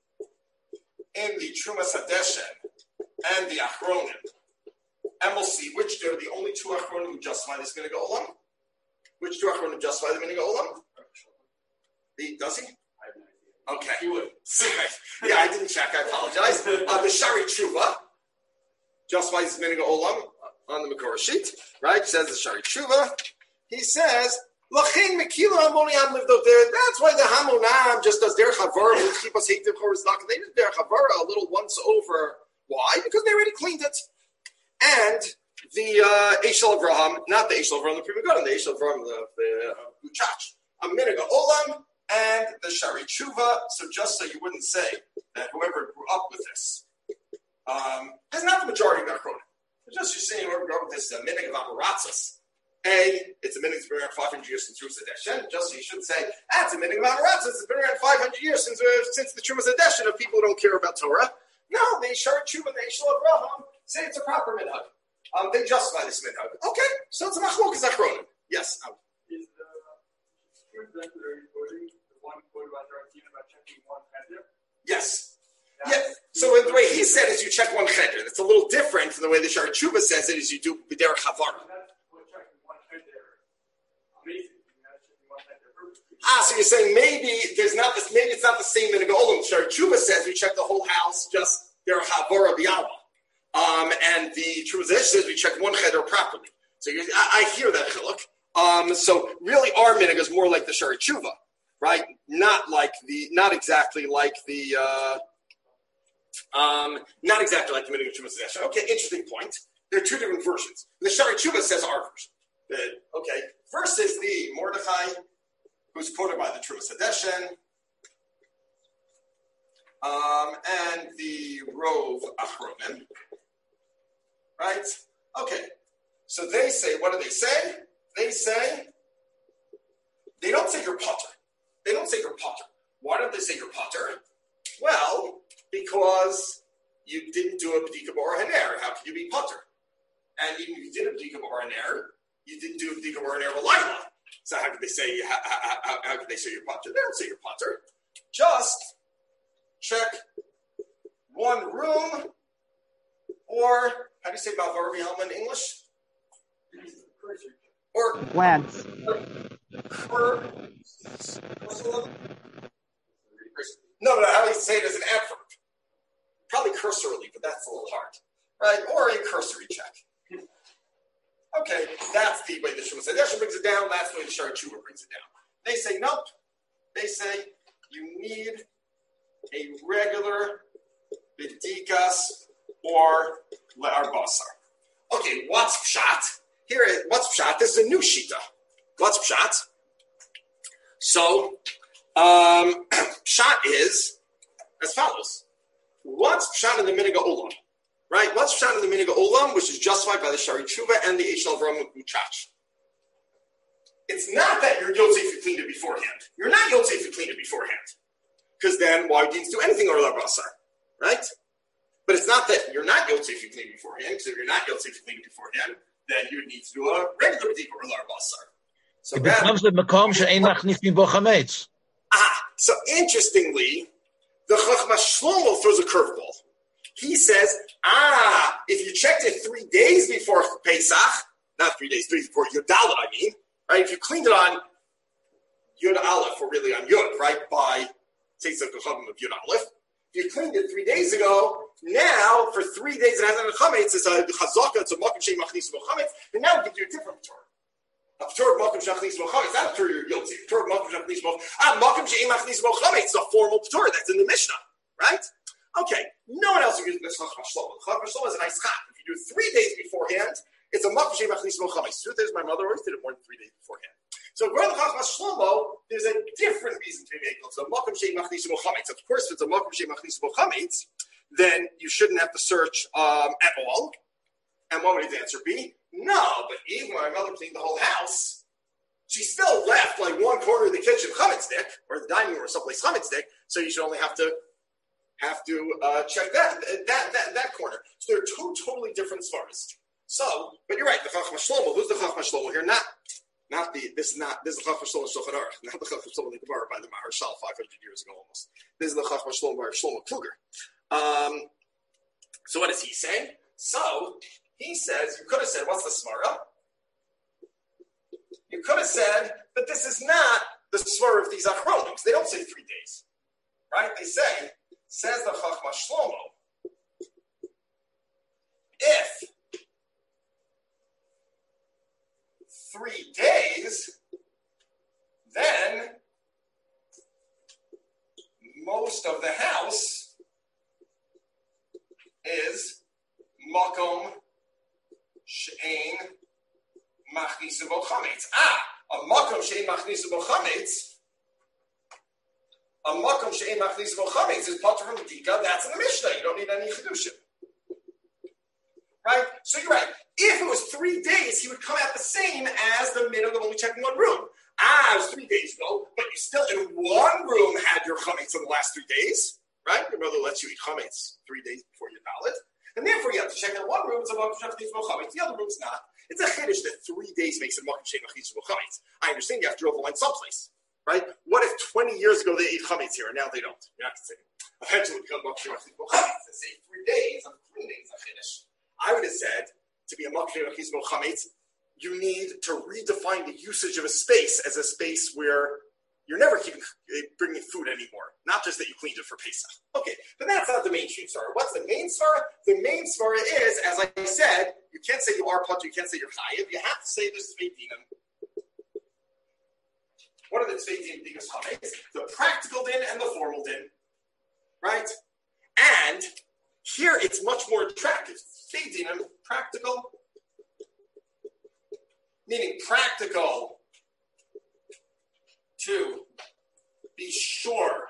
in the Trumas Hadeshin and the Achronim. And we'll see which are the only two Achronim who justify this minhag ha'olam. Which two Achronim justify the minhag ha'olam? The, does he? Okay. He would. Yeah, I didn't check, I apologize. Uh, the Shari Tshuva. Justifies minhag olam on the Makor sheet, right? Says the Shari Tshuva. He says, "Lachin mekila hamoniam lived out there." That's why the Hamonam just does derech havara with chipas heitiv chorizdak. They did derech havara a little once over. Why? Because they already cleaned it. And the uh, Eshel Avraham, not the Eshel Avraham, the Pri Megadim, the Eshel Avraham, the the Buchach, a minhag olam, and the Shari Tshuva. So just so you wouldn't say that whoever grew up with this. Um, has not the majority of Achronim. Just you're saying whoever grew up with this is a minhag of Amaratzos. A, it's a minhag that's been around five hundred years since Trumas Hadeshin. Just so you should say, that's a minhag of Amaratzos. It's been around five hundred years since uh, since the Trumas Hadeshin of people who don't care about Torah. No, they Shari Tshuva and the Eshel Avraham say it's a proper minhag. Um, they justify this minhag. Okay, so it's a machlokas Achronim. Yes. Um,
Is the student that they're quoting the one quote about the about checking one cheder?
Yes. Yeah, so the way he said is you check one cheder. That's a little different from the way the Shari Tshuva says it is you do b'derech havara. Ah, so you're saying maybe there's not this, maybe it's not the same minhag olam. Shari Tshuva says we check the whole house just derech havara b'yama. Um, and the Trumas Hadesh says we check one cheder properly. So you, I, I hear that chiluk. Um, so really, our minhag is more like the Shari Tshuva, right? Not like the, not exactly like the, uh, um, not exactly like the minhag of Trumas Hadesh. Okay, interesting point. There are two different versions. The Shari Tshuva says our version. Uh, okay, first is the Mordechai, who's quoted by the Trumas Hadeshen, um, and the Rov Achronim, right? Okay, so they say, what do they say? They say, they don't say you're potter. They don't say you're potter. Why don't they say you're potter? Well, because you didn't do a B'dika B'or Haner. How could you be potter? And even if you did a B'dika B'or Haner, you didn't do a B'dika B'or Haner B'layla. So how could they say, how, how, how, how could they say you're potter? They don't say you're potter. Just check one room, or, how do you say Bavar B'Yalma in English? Or
Plants.
Or, no, no, how do you say it as an adverb? Probably cursorily, but that's a little hard, right? Or a cursory check. Okay, that's the way the Trumas Hadesh brings it down. That's the way the Shari Tshuva brings it down. They say nope. They say you need a regular b'dikas or le'ar basar. Okay, what's pshat? Here, what's pshat? This is a new shita. What's pshat? So, um, pshat is as follows. What's pshat in the minhag olam? Right? What's pshat in the minhag olam, which is justified by the Shari Tshuva and the Eshel Avram Muchach? It's not that you're yotze if you cleaned it beforehand. You're not yotze if you cleaned it beforehand. Because then why do you do anything or labasar? Right? But it's not that you're not yotze if you cleaned it beforehand, because if you're not yotze if you cleaned it beforehand, then you would need to do a regular b'dika or labasar. So
it becomes the makom she'ein machnisin bo chametz.
Ah, so interestingly, the Chachma Shlomo throws a curveball. He says, ah, if you checked it three days before Pesach, not three days, three days before Yud Dalet, I mean, right? If you cleaned it on Yud Aleph, or really on Yud, right, by Tzeitzah Kochavim of Yud Aleph, if you cleaned it three days ago, now for three days it has a chametz, it's a chazaka, it's a makom she'ein machnisin bo chametz, and now we can do a different Torah. A Torah of makom she'ein machnisin bo chametz, not a Torah you're guilty. A Torah of makom she'ein machnisin bo ah, makom she'ein machnisin bo chametz, it's a formal Torah that's in the Mishnah, right? Okay, no one else will use this Chachma Shlomo. Chachma Shlomo is a nice chap. If you do it three days beforehand, it's a makom she'ein machnisin bo chametz. Truth is, my mother always did it more than three days beforehand. So, according to Chachma Shlomo, there's a different reason to be made. So, makom she'ein machnisin bo chametz. Of course, if it's a makom she'ein machnisin bo chametz, then you shouldn't have to search um, at all. And what would his answer be? No, but even when my mother cleaned the whole house, she still left like one corner of the kitchen chametz stick, or the dining room or someplace chametz stick. So you should only have to have to uh, check that, that that that corner. So there are two totally different svaras. So, but you're right. The Chachma Shlomo. Who's the Chachma Shlomo here? Not not the this is not this is the Chachma Shlomo Shulchan Aruch, not the Chachma Shlomo the Gemara by the Maharshal five hundred years ago almost. This is the Chachma Shlomo by Shlomo Kluger. Um, so what is he saying? So he says, you could have said, what's the smara? You could have said that this is not the smara of these achronims. They don't say three days, right? They say, says the Chachma Shlomo, if three days, then most of the house is makom she'ein machnisin bo chametz. Ah, a makom she'ein machnisin bo chametz. A makom she'ein machnisin bo chametz is potter from b'dika. That's in the Mishnah. You don't need any chedushim, right? So you're right. If it was three days, he would come out the same as the minhag of only checking one room. Ah, it was three days ago, but you still in one room had your chametz in the last three days. Right? Your mother lets you eat chametz three days before your dalet. And therefore you have to check out one room, it's a makom she'ein machnisin bo chametz. The other room's not. It's a chiddush that three days makes it makom she'ein machnisin bo chametz. I understand you have to draw the line someplace. Right? What if twenty years ago they ate chametz here and now they don't? You're not saying. Eventually it becomes makom she'ein machnisin bo chametz. They say three days of cleaning is a chiddush. I would have said, to be a makom she'ein machnisin bo chametz, you need to redefine the usage of a space as a space where You're never keeping bringing food anymore. Not just that you cleaned it for Pesach. Okay, but that's not the mainstream svara. What's the main svara? The main svara is, as I said, you can't say you are potter, you can't say you're chayiv. You have to say there's tzvei dinim. What are the tzvei dinim digas chametz? The practical din and the formal din, right? And here it's much more attractive. Tzvei dinim, practical, meaning practical to be sure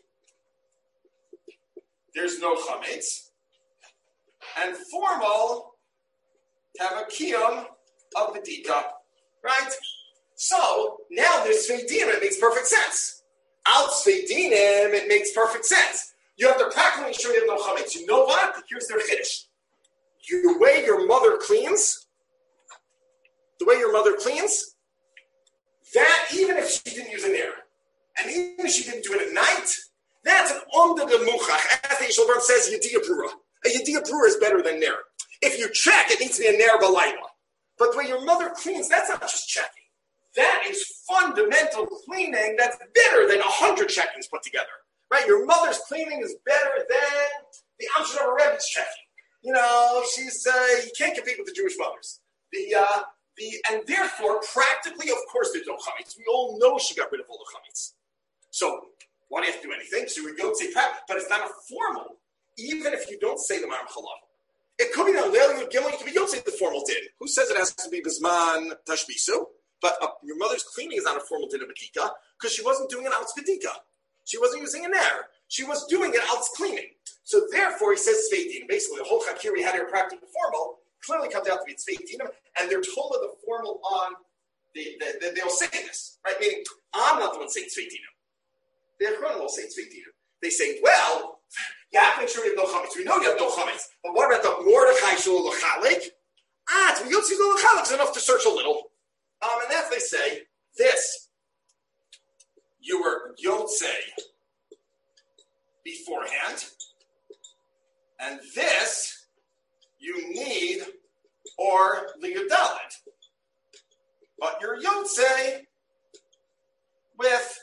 there's no chametz, and formal to have a kiyum of the dika, right? So now there's tzvei dinim, it makes perfect sense. Out tzvei dinim, it makes perfect sense. You have to practically ensure you have no chametz. You know what? Here's their chiddush. The way your mother cleans, the way your mother cleans, that even if she didn't use an air, and even if she didn't do it at night, that's an under the muchach. As the Yishol Baruch says, yediyah brura. A yediyah brura is better than nair. If you check, it needs to be a nair balayla. But the way your mother cleans, that's not just checking. That is fundamental cleaning that's better than a hundred checkings put together. Right? Your mother's cleaning is better than the Amsterdam Rebbe's checking. You know, she's uh, you can't compete with the Jewish mothers. The uh, the and therefore, practically, of course, there's no chametz. We all know she got rid of all the chametz. So why do you have to do anything? So we go say practical, but it's not a formal. Even if you don't say the Ma'am Chalav, it could be the Leil Yud Gimel. You don't say the formal din. Who says it has to be Bisman Tashbisu? But uh, your mother's cleaning is not a formal din of Bedika because she wasn't doing it out Bedika. She wasn't using an air. She was doing it out cleaning. So therefore, he says tzvei dinim. Basically, the whole chakir we had here, practical formal, clearly comes out to be tzvei dinim, and they're told of the formal on the, the, the they'll say this, right? Meaning, I'm not the one saying tzvei dinim. The Achronim will say tzvei dinim. They say, well, you have to make sure you have no chametz. We know you have no chametz, but what about the Mordechai shul l'chalik? Ah, to be yotzi l'chalik is enough to search a little. Um, and that's they say this. You were yotzei beforehand, and this you need or liyudalit. But you're yotzei with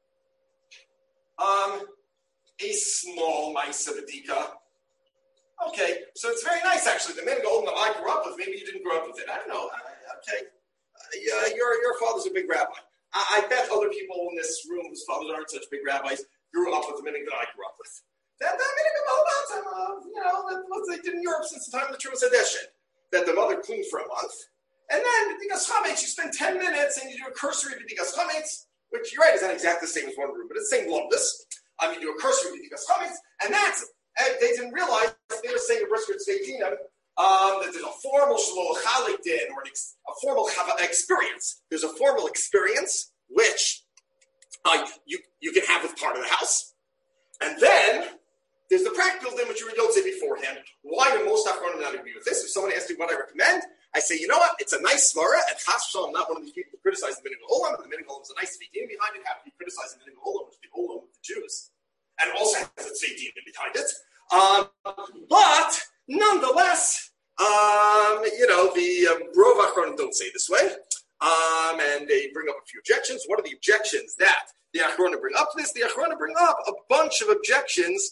um, a small ma'isa b'dika. Okay, so it's very nice actually. The men go, that I grew up with, maybe you didn't grow up with it. I don't know. I, okay, uh, yeah, your your father's a big rabbi. I, I bet other people in this room whose fathers aren't such big rabbis grew up with the minhag that I grew up with. That that minhag about time, uh, you know, that what they did in Europe since the time of the Trumas Hadeshin, that the mother cleaned for a month, and then b'dikas chametz, you spend ten minutes and you do a cursory b'dikas chametz, which you're right is not exactly the same as one room, but it's the same lumdus. Um, you do a cursory b'dikas chametz, and that's and they didn't realize they were saying a brisker tzvei dinim. Um, that there's a formal shalol chalik din or an ex, a formal experience. There's a formal experience which uh, you you can have with part of the house, and then there's the practical din which you don't say beforehand. Why do most Achronim not agree with this? If someone asks me what I recommend, I say, you know what? It's a nice svara, and chas v'shalom, I'm not one of these people who criticize the minhag olam. The minhag olam is a nice tzvei dinim behind it. Have to be criticizing the minhag olam, which is the olam of the Jews, and also has a tzvei dinim behind it. Um, but nonetheless. Um, you know, the um, Rov Achronim don't say this way, um, and they bring up a few objections. What are the objections that the Achronim bring up to this? The Achronim bring up a bunch of objections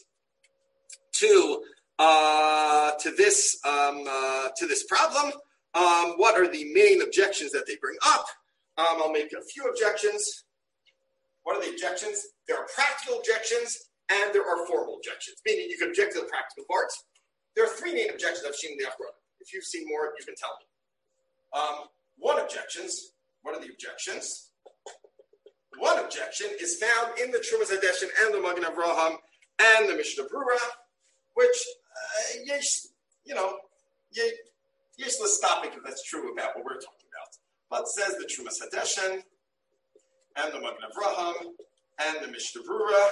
to uh, to this um, uh, to this problem. Um, what are the main objections that they bring up? Um, I'll make a few objections. What are the objections? There are practical objections and there are formal objections. Meaning, you can object to the practical part. There are three main objections I've seen in the Achronim. If you've seen more, you can tell me. Um, one objections. What are the objections? One objection is found in the Trumas Hadeshin and the Magen Avraham and the Mishnah Brura, which, uh, yes, you know, yes, let's stop it if that's true about what we're talking about. But says the Trumas Hadeshin and the Magen Avraham and the Mishnah Brura,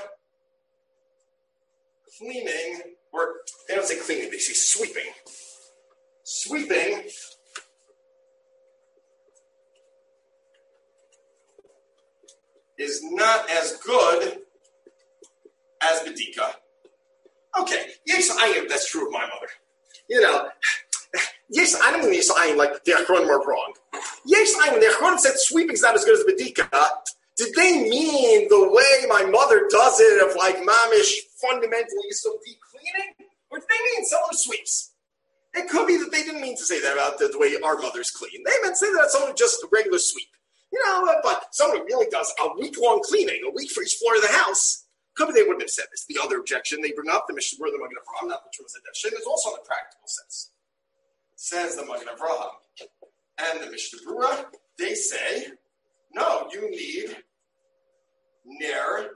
cleaning, or they don't say cleaning, they say sweeping. Sweeping is not as good as Bedika. Okay, yes, I am. That's true of my mother. You know, yes, I don't mean yes, I am like the Achronim are wrong. Yes, I am. The Achronim said sweeping is not as good as Bedika. Did they mean the way my mother does it of like mamish fundamentally so deep cleaning? Or did they mean someone who sweeps? It could be that they didn't mean to say that about the, the way our mothers clean. They meant to say that someone who just a regular sweep. You know, but someone who really does a week-long cleaning, a week for each floor of the house, could be they wouldn't have said this. The other objection they bring up, the Mishnah Berurah, the Magen Avraham, not the Trumas Hadeshin, is also in the practical sense. It says the Magen Avraham and the Mishnah Berurah, they say, no, you need ner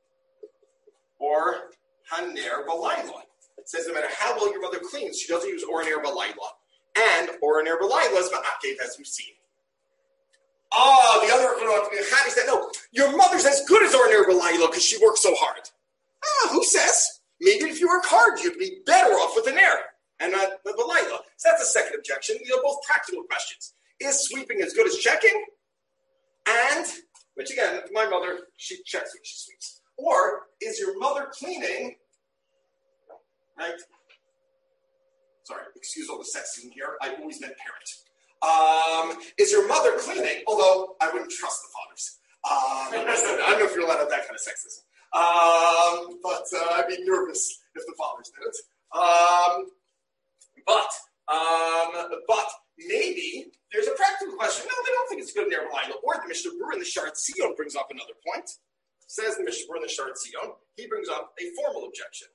or haner balayla. It says no matter how well your mother cleans, she doesn't use or ner balayla. And or ner balayla is ma'akev, as we've seen. Ah, the other Chadi said, no, your mother's as good as or ner balayla because she works so hard. Ah, who says? Maybe if you work hard, you'd be better off with an ner and not the balayla. So that's a second objection. You know, both practical questions. Is sweeping as good as checking? And, which again, my mother, she checks when she sweeps. Or is your mother cleaning, right? Sorry, excuse all the sexism here. I always meant parent. Um, is your mother cleaning? Although I wouldn't trust the fathers. Um, I don't know if you're allowed to have that kind of sexism. Um, but uh, I'd be nervous if the fathers did it. Um, but, um, but maybe there's a practical question. No, they don't think it's good in their line. Or the Mishnah Berurah in the Sharat Sion brings up another point. Says the Mishnah Berurah in the Sharat Sion, he brings up a formal objection.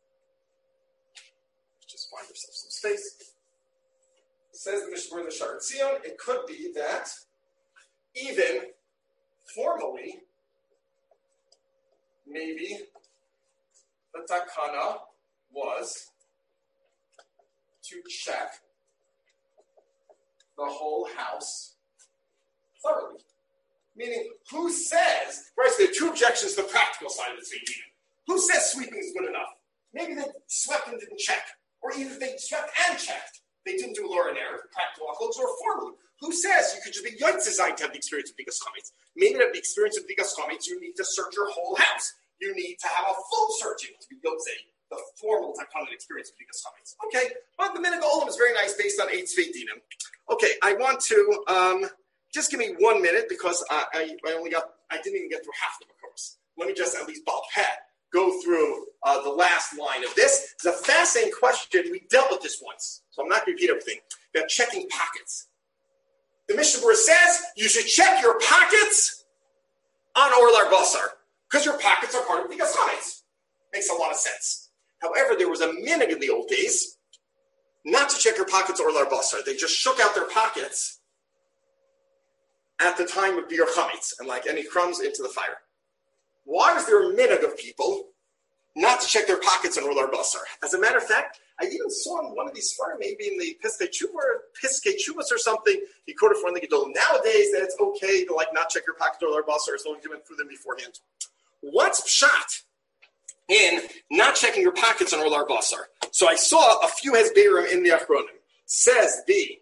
Let's just find ourselves some space. Says the Mishnah Berurah in the Sharat Sion, it could be that even formally, maybe the takana was to check the whole house thoroughly. Meaning, who says, right, so there are two objections to the practical side of the Tzvei. Who says sweeping is good enough? Maybe they swept and didn't check. Or even if they swept and checked, they didn't do Laura and Error, practical clothes, or formally. Who says you could just be yotzezayt to have the experience of Bigas Chametz? Maybe to have the experience of Bigas Chametz, you need to search your whole house. You need to have a full searching to be yotzei, the formal takana experience of Bigas Chametz. Okay, but the Minhag Olam is very nice based on eight Tzvei Dinim. Okay, I want to um, just give me one minute because I, I, I only got, I didn't even get through half of the course. Let me just at least bulk head, go through uh, the last line of this. It's a fascinating question. We dealt with this once, so I'm not going to repeat everything. About checking pockets. The Mishnah Berurah says you should check your pockets on Orlar Basar because your pockets are part of Bigas Chametz. Makes a lot of sense. However, there was a minhag in the old days not to check your pockets or Orlar Basar. They just shook out their pockets at the time of Bigas Chametz and like any crumbs into the fire. Why was there a minhag of people not to check their pockets on Orlar Basar? As a matter of fact, I even saw in one of these farm, maybe in the Piskei Tshuva or Piskei Tshuvas or something, he quoted from the Gedol nowadays that it's okay to like not check your pockets or Orlar Basar as long as you went through them beforehand. What's pshat in not checking your pockets on Orlar Basar? So I saw a few Hezberim in the Achronim. Says the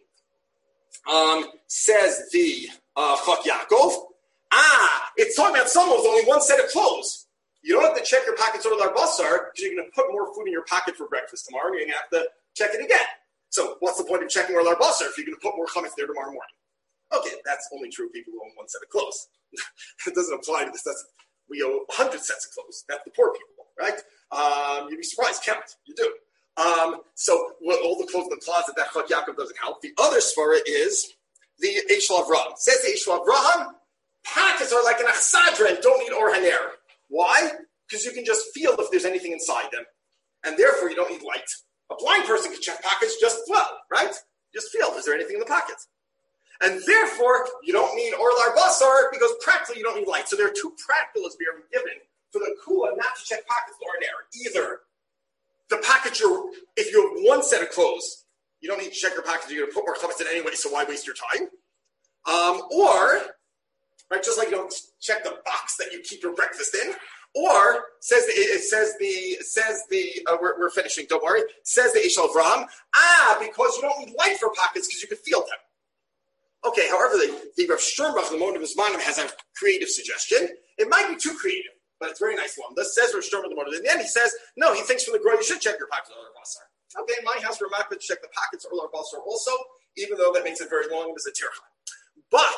um, says the uh, Chok Yaakov. Ah, it's talking about someone with only one set of clothes. You don't have to check your pockets or Orlar Basar because you're going to put more food in your pocket for breakfast tomorrow and you're going to have to check it again. So what's the point of checking Orlar Basar if you're going to put more chametz there tomorrow morning? Okay, that's only true of people who own one set of clothes. It doesn't apply to this. That's, we owe one hundred sets of clothes. That's the poor people, right? Um, you'd be surprised. Count. You do. Um, so well, all the clothes in the closet, that Chok Yaakov doesn't help. The other svara is the Eishel Avraham. Says the Eishel Avraham, pockets are like an achsadra and don't need or haner. Why? Because you can just feel if there's anything inside them. And therefore, you don't need light. A blind person can check pockets just as well, right? Just feel, is there anything in the pockets? And therefore, you don't need Orlar Basar because practically you don't need light. So there are two practical as we are given for the Kula not to check pockets or an error. Either the pocket you're, if you have one set of clothes, you don't need to check your pockets, you're going to put more chametz in anyway, so why waste your time? Um, or... Right, just like you don't check the box that you keep your breakfast in, or says the, it says the it says the uh, we're, we're finishing. Don't worry. Says the Eishel Avraham. Ah, because you don't need light for pockets because you can feel them. Okay. However, the the Rav Sternbach, the Moed of Zmanim, has a creative suggestion. It might be too creative, but it's a very nice one. This says Rav Sternbach, the Moed. In the end, he says no. He thinks from the Groy you should check your pockets or Orlar Basar. Okay, in my house we're not going to check the pockets or Orlar Basar also, even though that makes it very long as a tircha. But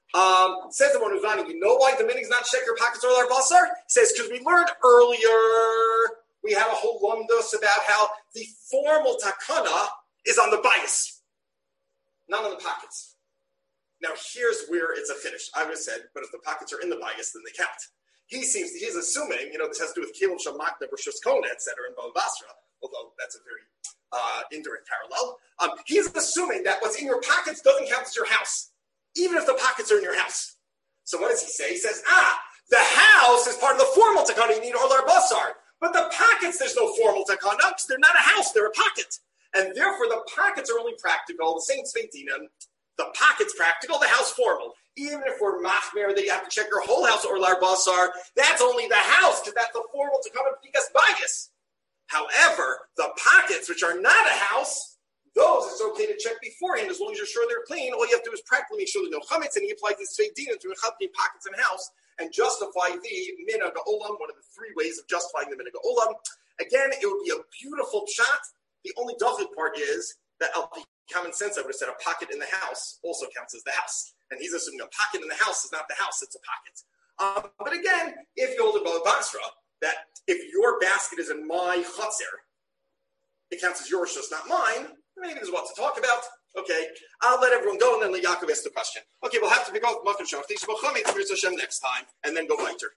Um, says the one who's running, you know why the minig's not check your pockets or our basar? Says because we learned earlier, we had a whole lumdus about how the formal takana is on the bias, not on the pockets. Now here's where it's a finish. I would have said, but if the pockets are in the bias, then they count. He seems he's assuming, you know, this has to do with Kilim Shamakna versus Kona, et cetera, in Bava Basra, although that's a very uh, indirect parallel. Um, he's assuming that what's in your pockets doesn't count as your house, even if the pockets are in your house. So what does he say? He says, ah, the house is part of the formal takana, you need Olar Basar. But the pockets, there's no formal takana, because they're not a house, they're a pocket. And therefore, the pockets are only practical. The same Tzveitinam, the pocket's practical, the house formal. Even if we're machmer, that you have to check your whole house or lar basar, that's only the house, because that's the formal to come up because bias. However, the pockets, which are not a house, those it's okay to check beforehand as long as you're sure they're clean. All you have to do is practically make sure there's no chametz, and he applies this tzveitin to mechatni pockets in house and justify the minhag olam, one of the three ways of justifying the minhag olam. Again, it would be a beautiful shot. The only doublet part is that al common sense, I would have said a pocket in the house also counts as the house. And he's assuming a pocket in the house is not the house, it's a pocket. Um, but again, if you hold it Bava Basra, that if your basket is in my chutzner, it counts as yours, just not mine, maybe there's what to talk about. Okay, I'll let everyone go, and then Yaakov asks the question. Okay, we'll have to pick up Matan Shach, Hashem next time, and then go weiter.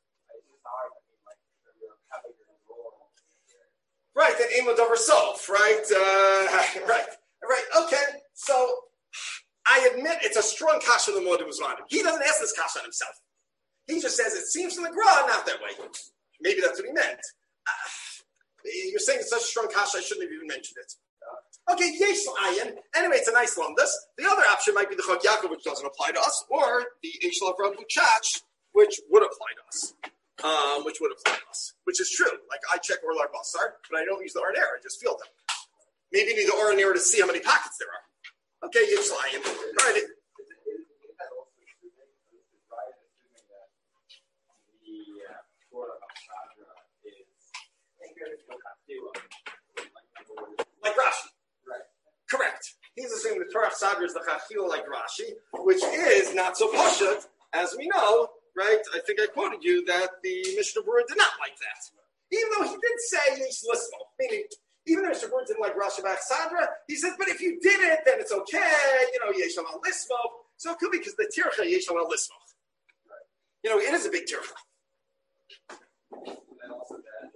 Right, and aim of herself, right? Uh, right, right, okay. So, I admit it's a strong kasha on the Moed Muzmanim. He doesn't ask this kasha on himself. He just says, it seems from the Gra, not that way. Maybe that's what he meant. Uh, you're saying it's such a strong kasha, I shouldn't have even mentioned it. Okay, yesh ayin. Anyway, it's a nice lumdus. The other option might be the Chag Yaakov, which doesn't apply to us, or the Eish Lav Rav Chach, which would apply to us. Um, which would apply to us. Which is true. Like, I check Orlar Basar, but I don't use the Ornera, I just feel them. Maybe you need the Ornera to see how many pockets there are. Okay, yesh ayin. All right. Like Rashi. Right. Correct. He's assuming the Torah Sadra is the Chachil like Rashi, which is not so pashut, as we know, right? I think I quoted you that the Mishnah Berurah did not like that. Even though he did say Yesh Lismo, meaning, even though Mishnah Berurah didn't like Rashi back Sadra, he said, but if you did it, then it's okay, you know, Yesh Al Lismo. So it could be because the Tircha Yesh Al Lismo. You know, it is a big Tircha.
And also that,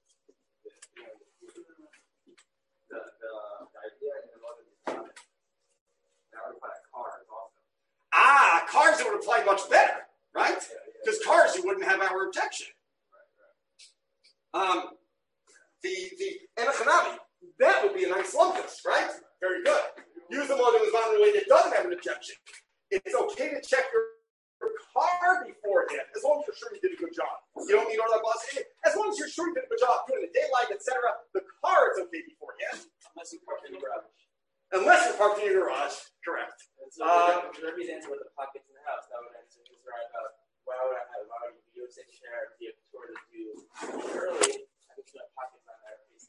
the, the, the idea in the modern Islamic, that would apply to cars also.
Ah, cars it would apply much better, right? Because yeah, yeah. Cars you wouldn't have our objection. Right, right. Um, the the Enochanami, that would be a nice lumpus, right? Very good. Use the modern Islam in a way that doesn't have an objection. It's okay to check your your car beforehand, as long as you're sure you did a good job. You don't need all that boss. As long as you're sure you did a good job doing the daylight, et cetera, the car is okay beforehand.
Unless you park in the garage.
Unless you're parked in your garage, correct.
And so
uh,
let me answer with the pockets in the house. That would answer his right about why would I have why would you say share the tour to do early? I think have pockets on that piece.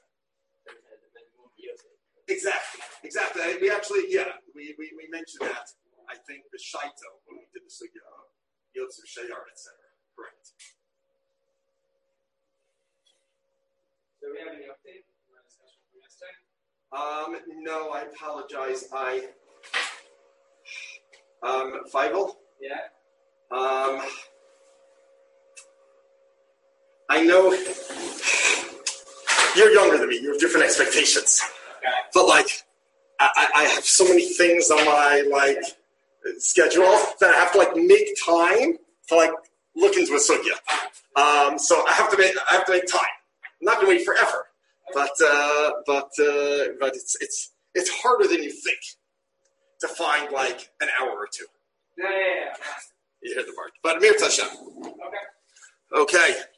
Exactly, exactly. We actually, yeah, we, we, we mentioned that. I think the Shaito when we did the Sugya, Yotzu Shayar, et cetera. Correct.
Do we have any update? You want a discussion for next time?
Um, no, I apologize. I um Feivel?
Yeah.
Um I know you're younger than me, you have different expectations.
Okay.
But like I, I have so many things on my like schedule that I have to like make time to like look into a sugya. Um, so I have to make I have to make time. I'm not going to wait forever, but uh, but uh, but it's it's it's harder than you think to find like an hour or two.
Yeah, yeah, yeah.
You hear the part, but Mir Tasha.
Okay.
Okay.